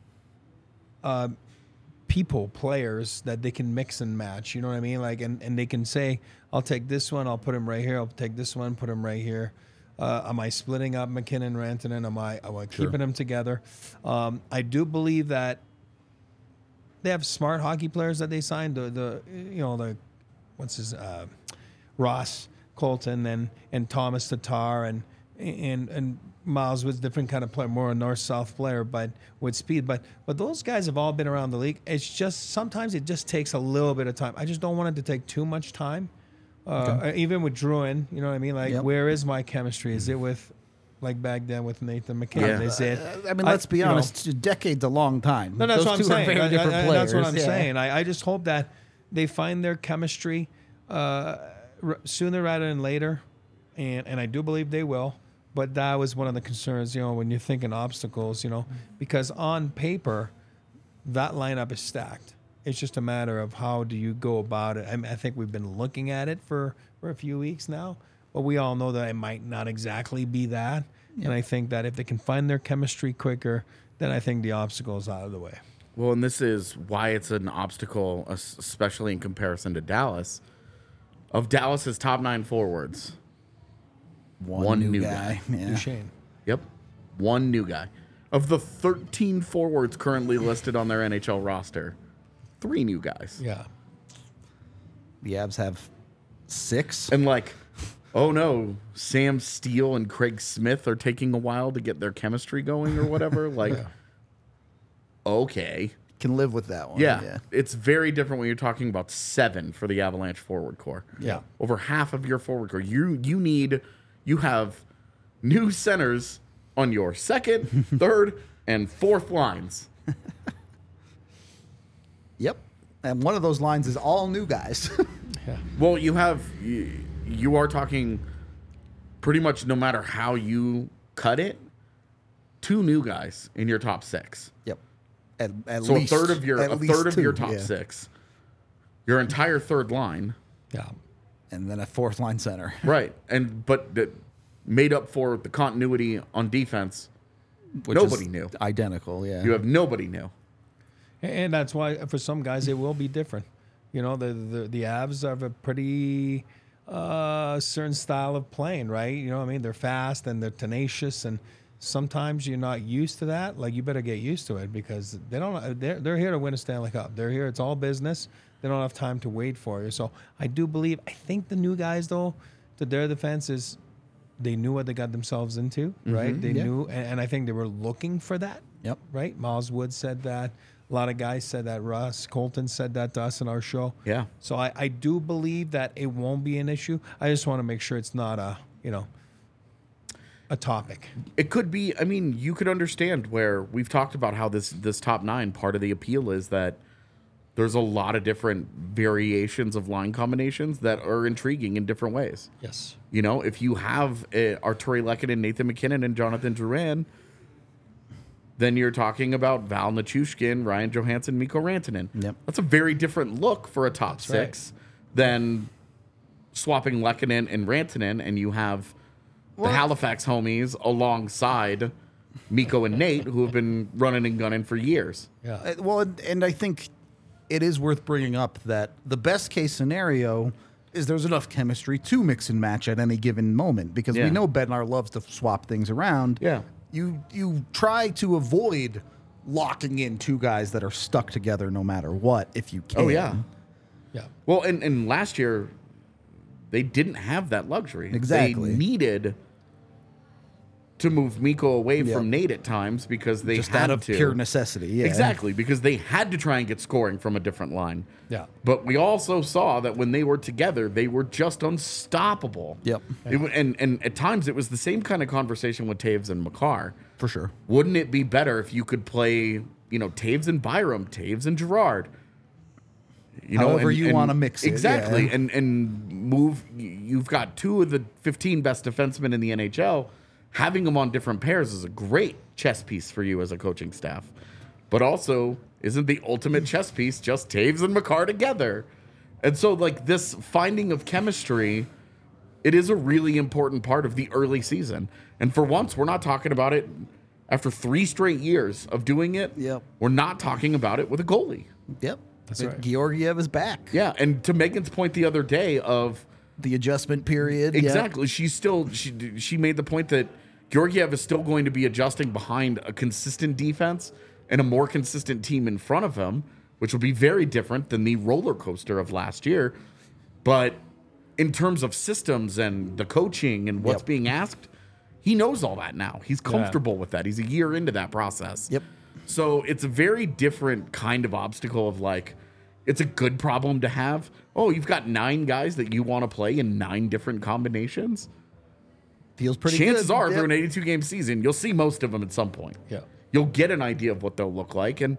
players that they can mix and match. You know what I mean? Like, and they can say, I'll take this one, I'll put him right here. I'll take this one, put him right here. Am I splitting up McKinnon, Rantanen? Am I keeping them together? I do believe that they have smart hockey players that they signed. Ross Colton and Thomas Tatar and Miles was a different kind of player, more a north-south player, but with speed. But those guys have all been around the league. It's just sometimes it just takes a little bit of time. I just don't want it to take too much time Even with Druin, you know what I mean? Like, where is my chemistry? Is it with, like back then with Nathan McKinnon? Yeah. Is it? I mean, let's be honest. A decade's a long time. No, that's Those what I'm two are saying. very different players. That's what I'm Yeah. saying. I just hope that they find their chemistry sooner rather than later, and I do believe they will. But that was one of the concerns, when you're thinking obstacles, because on paper, that lineup is stacked. It's just a matter of how do you go about it. I think we've been looking at it for a few weeks now, but we all know that it might not exactly be that. Yep. And I think that if they can find their chemistry quicker, then I think the obstacle is out of the way. Well, and this is why it's an obstacle, especially in comparison to Dallas. Of Dallas's top 9 forwards, one new guy. Yeah. Duchesne. Yep. One new guy. Of the 13 forwards currently listed on their NHL roster, 3 new guys. Yeah. The Avs have 6. And oh no, Sam Steele and Craig Smith are taking a while to get their chemistry going or whatever. Okay. Can live with that one. Yeah. It's very different when you're talking about 7 for the Avalanche forward core. Yeah. Over half of your forward core. You have new centers on your second, third, and fourth lines. Yep. And one of those lines is all new guys. Yeah. Well, you are talking pretty much no matter how you cut it, 2 new guys in your top 6. Yep. At So least, a third of your top yeah. 6. Your entire third line. Yeah. And then a fourth line center. Right. But that made up for the continuity on defense. Which Nobody is knew. Identical, yeah. You have nobody new. And that's why for some guys it will be different. The Avs have a pretty certain style of playing, right? They're fast and they're tenacious, and sometimes you're not used to that. Like, you better get used to it because they're here to win a Stanley Cup. They're here. It's all business. They don't have time to wait for you. So I think the new guys, though, to their defense is they knew what they got themselves into, right? They knew, and I think they were looking for that. Yep. Right? Miles Wood said that. A lot of guys said that. Russ Colton said that to us in our show. Yeah. So I do believe that it won't be an issue. I just want to make sure it's not a topic. It could be. I mean, you could understand where we've talked about how this top 9, part of the appeal is that there's a lot of different variations of line combinations that are intriguing in different ways. Yes. If you have Arturi Lehkonen, Nathan McKinnon, and Jonathan Drouin, then you're talking about Val Nichushkin, Ryan Johansson, Mikko Rantanen. Yep. That's a very different look for a top 6 than swapping Lehkonen and Rantanen, and you have the Halifax homies alongside Mikko and Nate, who have been running and gunning for years. Yeah. And I think it is worth bringing up that the best case scenario is there's enough chemistry to mix and match at any given moment, because we know Bednar loves to swap things around. Yeah. You try to avoid locking in 2 guys that are stuck together no matter what, if you can. Oh, yeah. Yeah. Well, and last year, they didn't have that luxury. Exactly. They needed to move Mikko away from Nate at times because they just had out of to. pure necessity. Yeah. Exactly, because they had to try and get scoring from a different line. Yeah. But we also saw that when they were together, they were just unstoppable. Yep. And at times, it was the same kind of conversation with Taves and Makar. For sure. Wouldn't it be better if you could play, Taves and Byram, Taves and Gerard? However you want to mix it. Exactly. Yeah. And move. You've got 2 of the 15 best defensemen in the NHL. Having them on different pairs is a great chess piece for you as a coaching staff. But also, isn't the ultimate chess piece just Taves and Makar together? And so, this finding of chemistry, it is a really important part of the early season. And for once, we're not talking about it after 3 straight years of doing it. Yep. We're not talking about it with a goalie. Yep. That's right. Georgiev is back. Yeah, and to Megan's point the other day of The adjustment period. exactly, she made the point that Georgiev is still going to be adjusting behind a consistent defense and a more consistent team in front of him, which will be very different than the roller coaster of last year. But in terms of systems and the coaching and what's being asked, he knows all that now. He's comfortable with that. He's a year into that process. Yep. So it's a very different kind of obstacle of it's a good problem to have, oh, you've got 9 guys that you want to play in 9 different combinations. Feels pretty Chances good. are, through an 82-game season, you'll see most of them at some point. Yeah. You'll get an idea of what they'll look like. And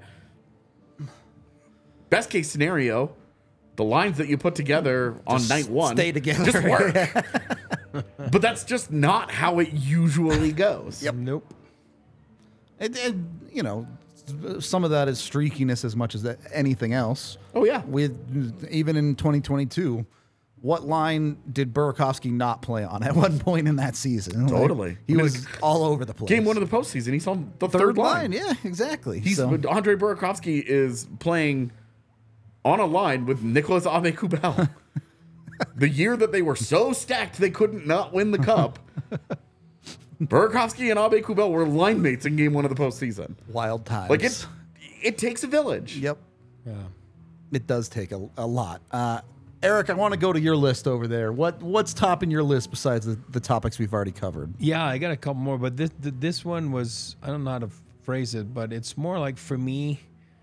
best case scenario, the lines that you put together on night 1 stay together. just work. But that's just not how it usually goes. Yep. Nope. And, you know, some of that is streakiness as much as anything else. Oh, yeah. With even in 2022, what line did Burakovsky not play on at one point in that season? Totally. Like, he was all over the place. Game 1 of the postseason, he's on the third line. Yeah, exactly. Andre Burakovsky is playing on a line with Nicholas Aube-Kubel. The year that they were so stacked they couldn't not win the cup, Burakovsky and Aube-Kubel were line mates in Game 1 of the postseason. Wild times. Like it takes a village. Yep. Yeah. It does take a lot. Eric, I want to go to your list over there. What's topping your list besides the topics we've already covered? Yeah, I got a couple more, but this one was, I don't know how to phrase it, but it's more like, for me,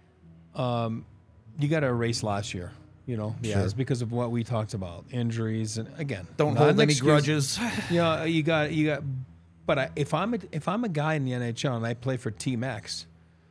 you got to erase last year. You know, yeah, it's because of what we talked about, injuries, and again, don't not hold an any excuse. grudges. Yeah, you got. But if I'm a guy in the NHL and I play for Team X,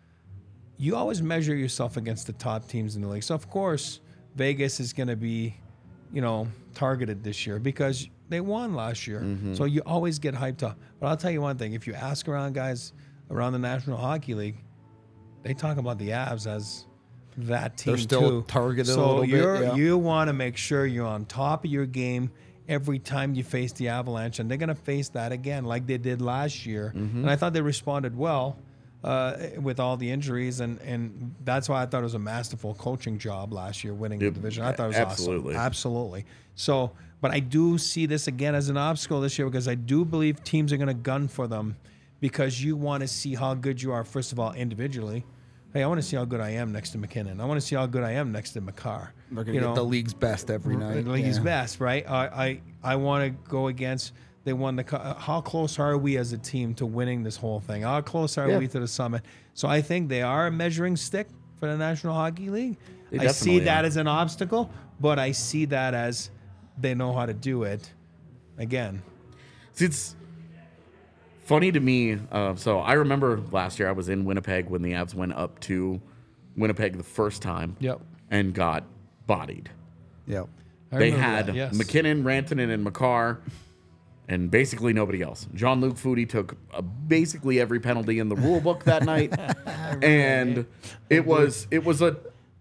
you always measure yourself against the top teams in the league. So of course, Vegas is going to be, you know, targeted this year because they won last year. Mm-hmm. So you always get hyped up. But I'll tell you one thing: if you ask around guys around the National Hockey League, they talk about the Avs as that team. They're still too. targeted so a little bit. Yeah. You want to make sure you're on top of your game every time you face the Avalanche, and they're going to face that again like they did last year. Mm-hmm. And I thought they responded well with all the injuries, and that's why I thought it was a masterful coaching job last year, winning the division. I thought it was absolutely awesome. Absolutely. So, but I do see this again as an obstacle this year because I do believe teams are going to gun for them because you want to see how good you are, first of all, individually. Hey, I want to see how good I am next to McKinnon. I want to see how good I am next to Makar. They're going to get the league's best every night. The league's best, right? I want to go against. They won the cup. How close are we as a team to winning this whole thing? How close are we to the summit? So I think they are a measuring stick for the National Hockey League. I see that as an obstacle, but I see that as they know how to do it. Again, it's funny to me. So I remember last year I was in Winnipeg when the Avs went up to Winnipeg the first time. Yep. And got bodied. Yep. They had McKinnon, Rantanen, and Makar, and basically nobody else. Jean-Luc Foudy took basically every penalty in the rule book that night, and it was a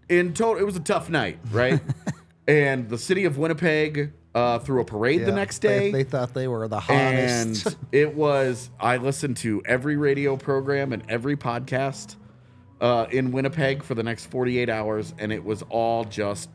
tough night, right? And the city of Winnipeg threw a parade the next day. They thought they were the hottest. And it was. I listened to every radio program and every podcast in Winnipeg for the next 48 hours, and it was all just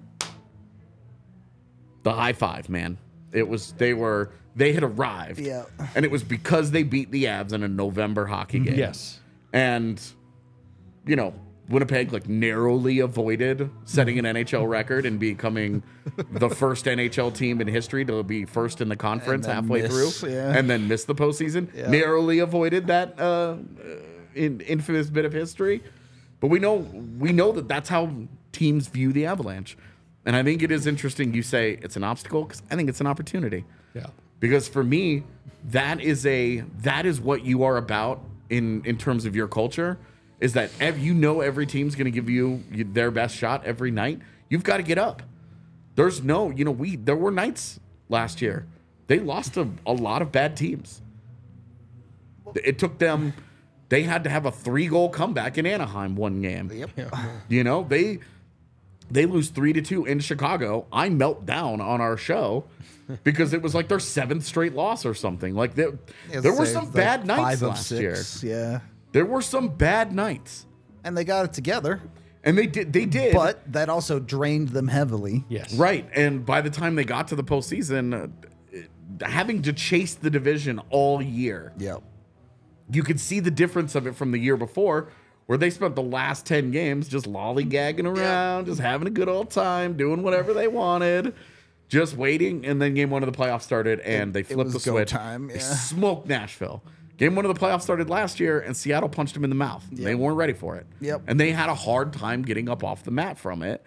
the high five, man. It was they had arrived. Yeah. And it was because they beat the Avs in a November hockey game. Yes. And you know, Winnipeg narrowly avoided setting an NHL record and becoming the first NHL team in history to be first in the conference halfway through and then miss the postseason. Yeah. Narrowly avoided that infamous bit of history. But we know that that's how teams view the Avalanche. And I think it is interesting you say it's an obstacle because I think it's an opportunity. Yeah. Because for me, that is what you are about in terms of your culture, is that every team's going to give you their best shot every night. You've got to get up. There's there were nights last year. They lost to a lot of bad teams. It took them, they had to have a 3-goal comeback in Anaheim one game. Yep. You know, they lose 3-2 in Chicago. I melt down on our show because it was like their 7th straight loss or something. Like there were some bad nights last year. Yeah. There were some bad nights. And they got it together. And they did. But that also drained them heavily. Yes. Right. And by the time they got to the postseason, having to chase the division all year. Yep. You could see the difference of it from the year before, where they spent the last 10 games just lollygagging around, just having a good old time, doing whatever they wanted, just waiting. And then game 1 of the playoffs started, and they flipped the switch. Time, yeah. They smoked Nashville. Game 1 of the playoffs started last year, and Seattle punched them in the mouth. Yep. They weren't ready for it. Yep. And they had a hard time getting up off the mat from it.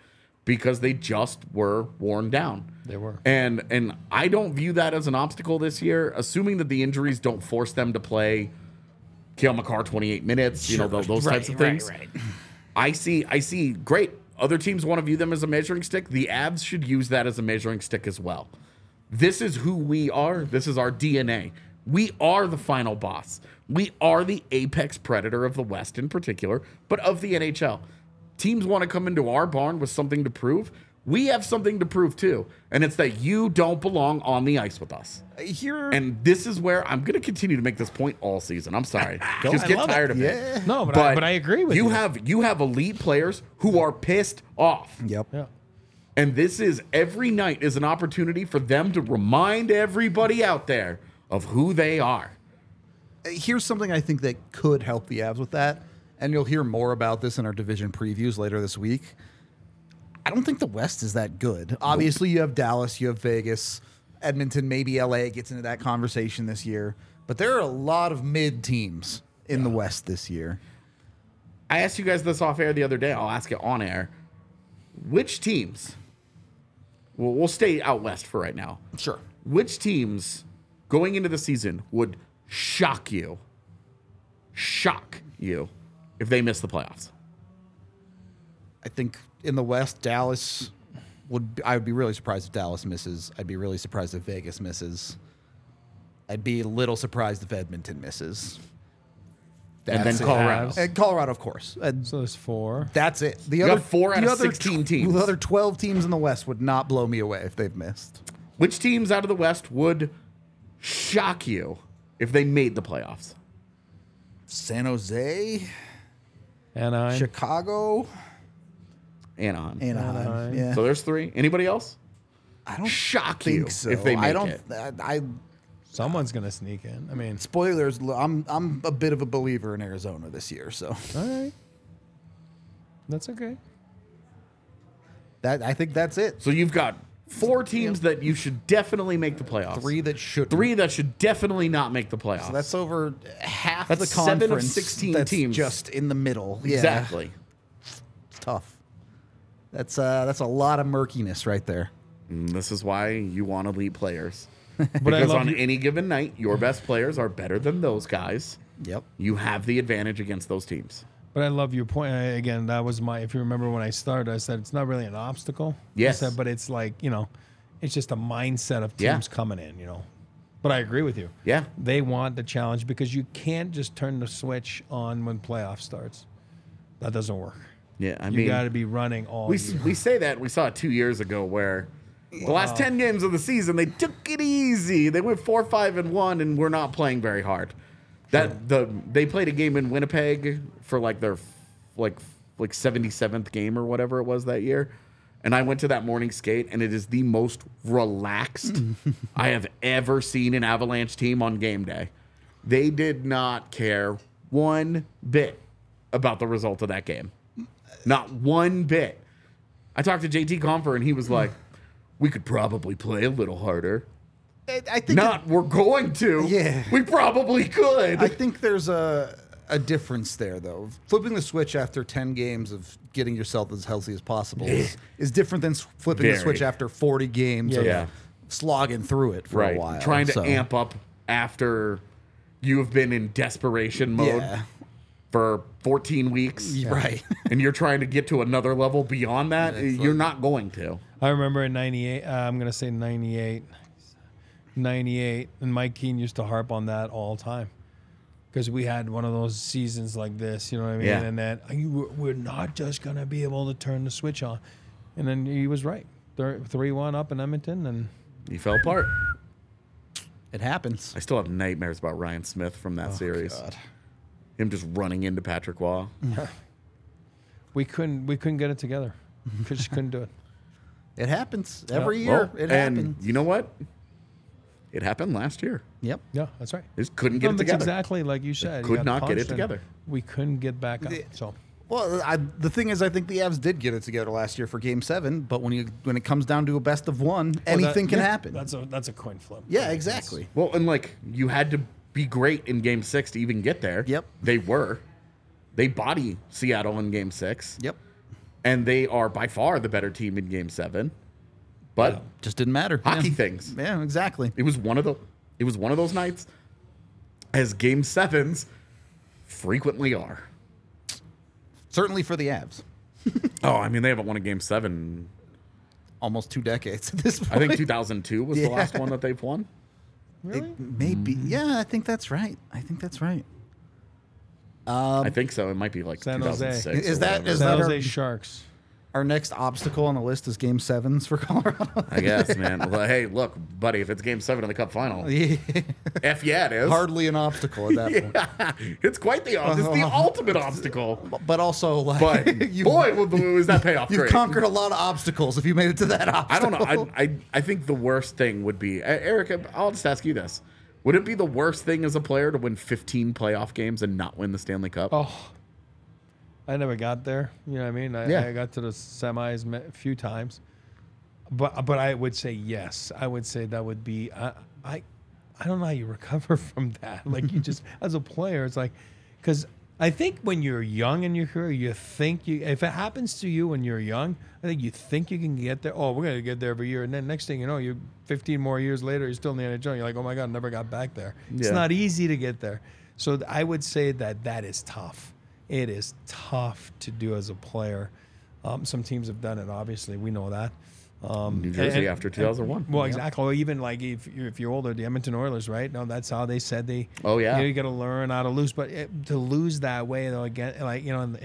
because they just were worn down. They were. And I don't view that as an obstacle this year, assuming that the injuries don't force them to play Cale Makar 28 minutes, you know, those types of things. Right. I see great. Other teams want to view them as a measuring stick. The Avs should use that as a measuring stick as well. This is who we are. This is our DNA. We are the final boss. We are the apex predator of the West in particular, but of the NHL. Teams want to come into our barn with something to prove. We have something to prove too, and it's that you don't belong on the ice with us. And this is where I'm going to continue to make this point all season. I'm sorry, just get tired of it. No, but I agree with you. You have elite players who are pissed off. Yep. Yeah. And this is every night is an opportunity for them to remind everybody out there of who they are. Here's something I think that could help the Avs with that, and you'll hear more about this in our division previews later this week. I don't think the West is that good. Obviously, you have Dallas, you have Vegas, Edmonton, maybe LA gets into that conversation this year, but there are a lot of mid teams in the West this year. I asked you guys this off air the other day. I'll ask it on air. Which teams? Well, we'll stay out west for right now. Sure. Which teams going into the season would shock you if they miss the playoffs? I think in the West, Dallas I would be really surprised if Dallas misses. I'd be really surprised if Vegas misses. I'd be a little surprised if Edmonton misses. And then Colorado. And Colorado, of course. So there's 4. That's it. You got 4 out of 16 teams. The other 12 teams in the West would not blow me away if they've missed. Which teams out of the West would shock you if they made the playoffs? San Jose, Anaheim. Chicago, Anaheim. Anaheim. Yeah. So there's 3. Anybody else? I don't shock think you so. if they make it. Someone's gonna sneak in. I mean, Spoilers. I'm a bit of a believer in Arizona this year, so all right, that's okay. I think that's it. So you've got 4 teams that you should definitely make the playoffs. 3 that should. 3 that should definitely not make the playoffs. So that's over half That's the 7 conference. of 16 that's teams. just in the middle. Yeah. Exactly. It's tough. That's a lot of murkiness right there. And this is why you want elite players. But Because on any given night, your best players are better than those guys. Yep. You have the advantage against those teams. But I love your point. Again, that was if you remember when I started, I said it's not really an obstacle. Yes. I said, but it's like, it's just a mindset of teams coming in, But I agree with you. Yeah. They want the challenge because you can't just turn the switch on when playoff starts. That doesn't work. Yeah, I You mean, got to be running all year. we say that. We saw it 2 years ago where the last 10 games of the season, they took it easy. They went 4-5-1, and we're not playing very hard. They played a game in Winnipeg for like their 77th game or whatever it was that year. And I went to that morning skate, and it is the most relaxed I have ever seen an Avalanche team on game day. They did not care one bit about the result of that game. Not one bit. I talked to JT Compher, and he was like, we could probably play a little harder. I think we're going to. Yeah. We probably could. I think there's a difference there, though. Flipping the switch after 10 games of getting yourself as healthy as possible is different than flipping the switch after 40 games of slogging through it for a while. Trying to amp up after you have been in desperation mode for 14 weeks. Right. And you're trying to get to another level beyond that. You're not going to. I remember in 98, I'm going to say 98, and Mike Keane used to harp on that all the time. Because we had one of those seasons like this, you know what I mean? Yeah. And that we're not just going to be able to turn the switch on. And then he was right. 3-1 up in Edmonton, and he fell apart. It happens. I still have nightmares about Ryan Smith from that series. God. Him just running into Patrick Waugh. we couldn't get it together. Just couldn't do it. It happens every year. It happens. And you know what? It happened last year. Yep. Yeah, that's right. They just couldn't get it That's together. exactly like you said. Could You got not get punched it together. and We couldn't get back up. So Well, the thing is, I think the Avs did get it together last year for Game 7, but when it comes down to a best of one, anything can happen. That's a coin flip. Yeah, exactly. Well, and you had to be great in Game 6 to even get there. Yep. They were. They body Seattle in Game 6. Yep. and they are by far the better team in Game 7. But just didn't matter. Hockey things. Yeah, exactly. It was one of those nights, as Game 7s frequently are. Certainly for the Avs. Oh, I mean, they haven't won a Game 7 almost 2 decades at this point. I think 2002 was the last one that they've won. Really? Maybe. Yeah, I think that's right. I think so. It might be like San Jose. 2006. Is that San our, Jose Sharks. our next obstacle on the list is Game 7s for Colorado? I guess, man. Well, hey, look, buddy, if it's Game 7 of the Cup final, Yeah. F yeah, it is. Hardly an obstacle at that point. It's quite the obstacle. It's the ultimate obstacle. But also, like, But boy, was that payoff you've great. conquered a lot of obstacles if you made it to that I obstacle. don't know. I think the worst thing would be, Eric, I'll just ask you this. Would it be the worst thing as a player to win 15 playoff games and not win the Stanley Cup? Oh, I never got there. You know what I mean? I got to the semis a few times, but I would say yes. I would say that would be. I don't know how you recover from that. Like you just as a player, it's like because I think when you're young in your career, you think if it happens to you when you're young, I think you think you can get there. Oh, we're gonna get there every year, and then next thing you know, you 15 more years later, you're still in the NHL. You're like, oh my god, I never got back there. It's not easy to get there. So I would say that is tough. It is tough to do as a player. Some teams have done it. Obviously, we know that. New Jersey after 2001. Well, exactly. Or even like if you're older, the Edmonton Oilers, right? No, that's how they said they. Oh yeah. You got to learn how to lose, but to lose that way, though, again, like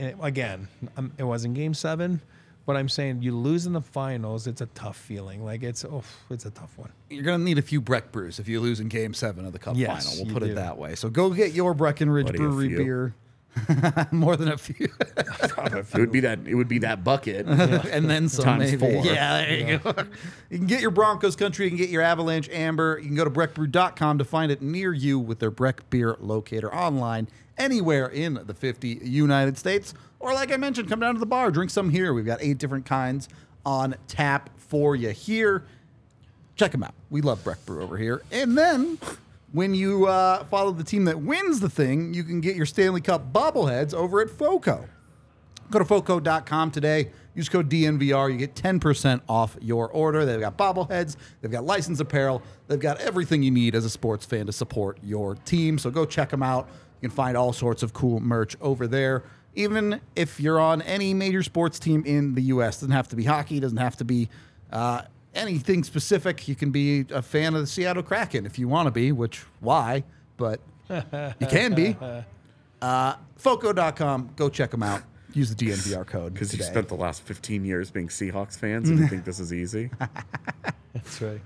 it wasn't Game 7, but I'm saying you lose in the finals. It's a tough feeling. Like it's a tough one. You're going to need a few Breck brews if you lose in Game 7 of the Cup Yes, final. We'll you put do. it that way. So go get your Breckenridge Buddy, a Brewery few. beer. More than a few. It would be that bucket. And then some. Times maybe. 4. Yeah, there you go. You can get your Broncos Country. You can get your Avalanche Amber. You can go to breckbrew.com to find it near you with their Breck Beer Locator online anywhere in the 50 United States. Or like I mentioned, come down to the bar, drink some here. We've got 8 different kinds on tap for you here. Check them out. We love Breck Brew over here. And then when you follow the team that wins the thing, you can get your Stanley Cup bobbleheads over at FOCO. Go to FOCO.com today. Use code DNVR. You get 10% off your order. They've got bobbleheads. They've got licensed apparel. They've got everything you need as a sports fan to support your team. So go check them out. You can find all sorts of cool merch over there. Even if you're on any major sports team in the U.S. Doesn't have to be hockey. Doesn't have to be anything specific. You can be a fan of the Seattle Kraken if you want to be, which why, but you can be. FOCO.com. Go check them out. Use the DNVR code. Because you spent the last 15 years being Seahawks fans and you think this is easy. That's right.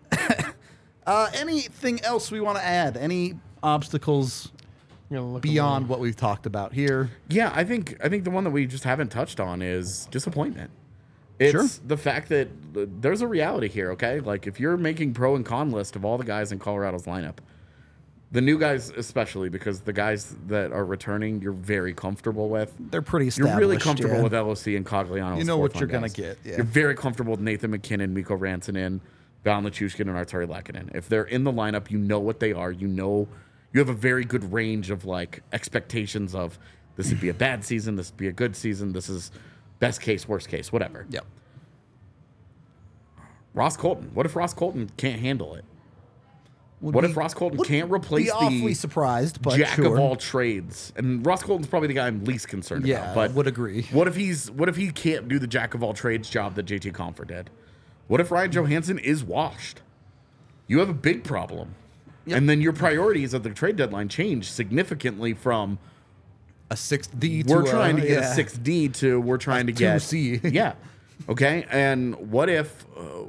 Anything else we want to add? Any obstacles beyond what we've talked about here? Yeah, I think the one that we just haven't touched on is disappointment. It's the fact that there's a reality here, okay? Like, if you're making pro and con list of all the guys in Colorado's lineup, the new guys especially, because the guys that are returning, you're very comfortable with. They're pretty established. You're really comfortable with LOC and Cogliano. You know what you're going to get. Yeah. You're very comfortable with Nathan McKinnon, Mikko Rantanen, Val Nichushkin, and Arturi Lehkonen. If they're in the lineup, you know what they are. You know you have a very good range of, like, expectations of this would be a bad season, this would be a good season, this is best case, worst case, whatever. Yep. Ross Colton. What if Ross Colton can't handle it? What if Ross Colton can't replace awfully surprised, but jack of all trades? And Ross Colton's probably the guy I'm least concerned about. But would agree. What if he can't do the jack of all trades job that JT Compher did? What if Ryan Johansson is washed? You have a big problem. Yep. And then your priorities at the trade deadline change significantly from a 6D we're trying to get a 6D to we're trying to get 2C. Yeah. Okay. And what if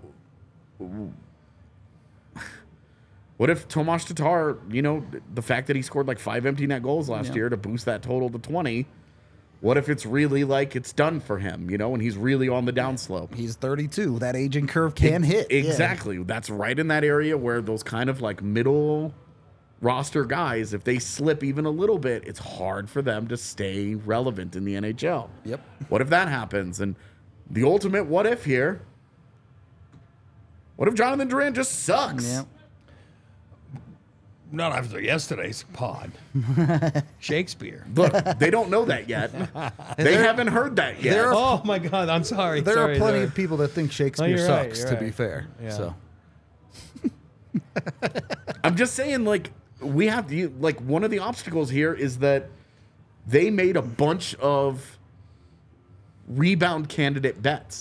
Tomas Tatar, the fact that he scored like 5 empty net goals last year to boost that total to 20, what if it's really like it's done for him, and he's really on the downslope? He's 32. That aging curve can hit. Exactly. Yeah. That's right in that area where those kind of like middle roster guys, if they slip even a little bit, it's hard for them to stay relevant in the NHL. Yep. What if that happens? And the ultimate what if here, what if Jonathan Drouin just sucks? Yeah. Not after yesterday's pod. Shakespeare. Look, they don't know that yet. They haven't heard that yet. Oh my God! I'm sorry. There are plenty of people that think Shakespeare sucks. You're to right. be fair, Yeah. so I'm just saying, like, we have to, like, one of the obstacles here is that they made a bunch of rebound candidate bets.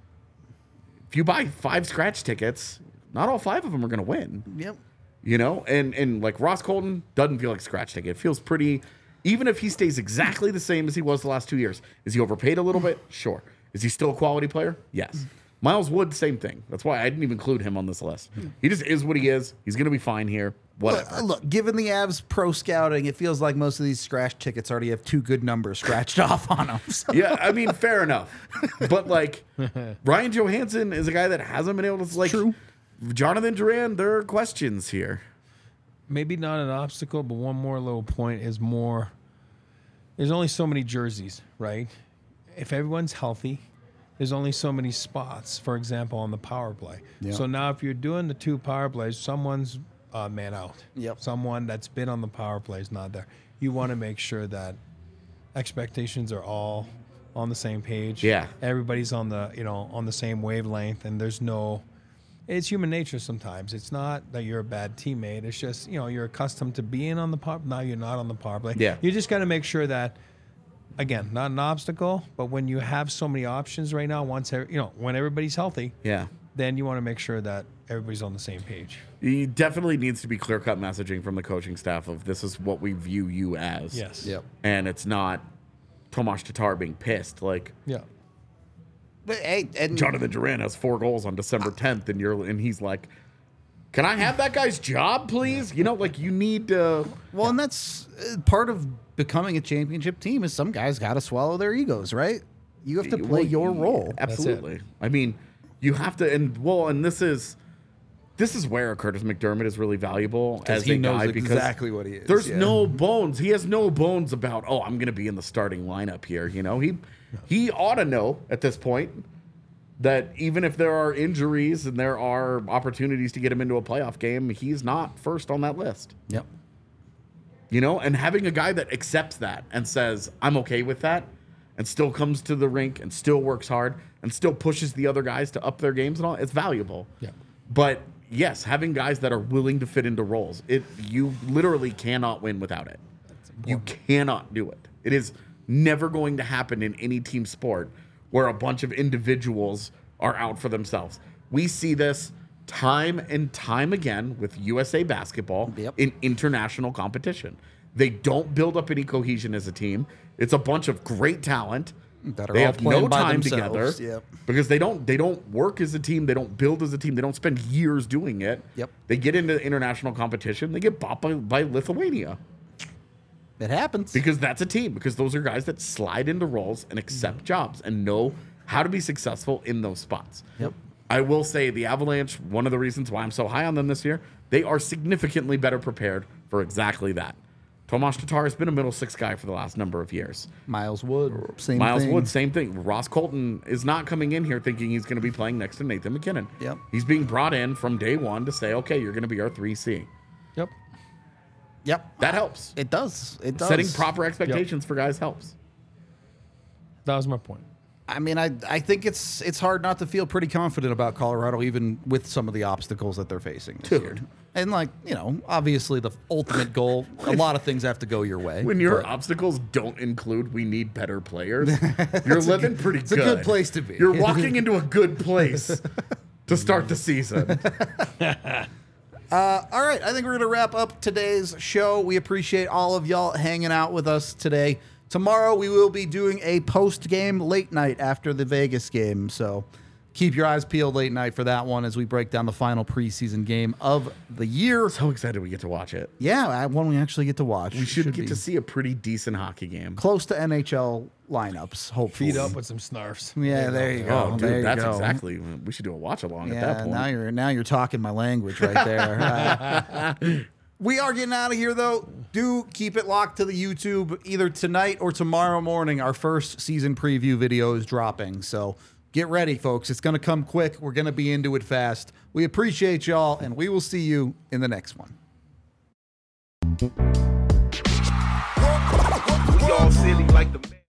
If you buy 5 scratch tickets, not all 5 of them are going to win. yep. You know, and like Ross Colton doesn't feel like a scratch ticket. It feels pretty, even if he stays exactly the same as he was the last 2 years. Is he overpaid a little bit? Sure. Is he still a quality player? Yes. Miles Wood, same thing. That's why I didn't even include him on this list. He just is what he is. He's going to be fine here. Whatever. Look, given the Avs pro scouting, it feels like most of these scratch tickets already have 2 good numbers scratched off on them. So. Yeah, I mean, fair enough. But like, Ryan Johansson is a guy that hasn't been able to, like, True. Jonathan Duran, there are questions here. Maybe not an obstacle, but one more little point is more. There's only so many jerseys, right? If everyone's healthy, there's only so many spots, for example, on the power play. Yeah. So now if you're doing the 2 power plays, someone's man out. Yep. Someone that's been on the power play is not there. You want to make sure that expectations are all on the same page. Yeah. Everybody's on the, on the same wavelength, and there's no. It's human nature sometimes. It's not that you're a bad teammate. It's just, you're accustomed to being on the power. Now you're not on the power play. Yeah. You just got to make sure that, again, not an obstacle, but when you have so many options right now, when everybody's healthy, Yeah. then you want to make sure that everybody's on the same page. It definitely needs to be clear-cut messaging from the coaching staff of this is what we view you as. Yes. Yep. And it's not Tomas Tatar being pissed. Like, Yeah. But, hey, and Jonathan Duran has 4 goals on December 10th, and he's like, can I have that guy's job, please? You need to. well, and that's part of becoming a championship team is some guys got to swallow their egos, right? You have to play your role. Absolutely. I mean, you have to, and this is where Curtis McDermott is really valuable as he a knows guy because exactly what he is. There's yeah. no bones. He has no bones about, I'm going to be in the starting lineup here. He ought to know at this point that even if there are injuries and there are opportunities to get him into a playoff game, he's not first on that list. Yep. And having a guy that accepts that and says, I'm okay with that, and still comes to the rink and still works hard and still pushes the other guys to up their games and all, it's valuable. Yeah. But yes, having guys that are willing to fit into roles, you literally cannot win without it. You cannot do it. It is never going to happen in any team sport where a bunch of individuals are out for themselves. We see this time and time again with USA Basketball in international competition. They don't build up any cohesion as a team. It's a bunch of great talent. They have no time together because they don't work as a team. They don't build as a team. They don't spend years doing it. Yep. They get into international competition. They get bopped by Lithuania. It happens. Because that's a team. Because those are guys that slide into roles and accept jobs and know how to be successful in those spots. Yep. I will say the Avalanche, one of the reasons why I'm so high on them this year, they are significantly better prepared for exactly that. Tomas Tatar has been a middle 6 guy for the last number of years. Miles Wood, same thing. Ross Colton is not coming in here thinking he's going to be playing next to Nathan McKinnon. Yep. He's being brought in from day one to say, okay, you're going to be our 3C. Yep. Yep. That helps. It does. It does. Setting proper expectations for guys helps. That was my point. I mean, I think it's hard not to feel pretty confident about Colorado, even with some of the obstacles that they're facing this year. And obviously the ultimate goal, a lot of things have to go your way. When your obstacles don't include we need better players, you're living pretty good. It's a good place to be. You're walking into a good place to start the season. All right, I think we're going to wrap up today's show. We appreciate all of y'all hanging out with us today. Tomorrow we will be doing a post-game late night after the Vegas game, so keep your eyes peeled late night for that one as we break down the final preseason game of the year. So excited we get to watch it. Yeah, one we actually get to watch. We should get to see a pretty decent hockey game. Close to NHL lineups, hopefully. Feed up with some snarfs. Yeah, there you go. Oh, dude, there you that's go. exactly. We should do a watch along at that point. Now you're talking my language right there. We are getting out of here, though. Do keep it locked to the YouTube. Either tonight or tomorrow morning, our first season preview video is dropping. So get ready, folks. It's going to come quick. We're going to be into it fast. We appreciate y'all, and we will see you in the next one. We all silly like the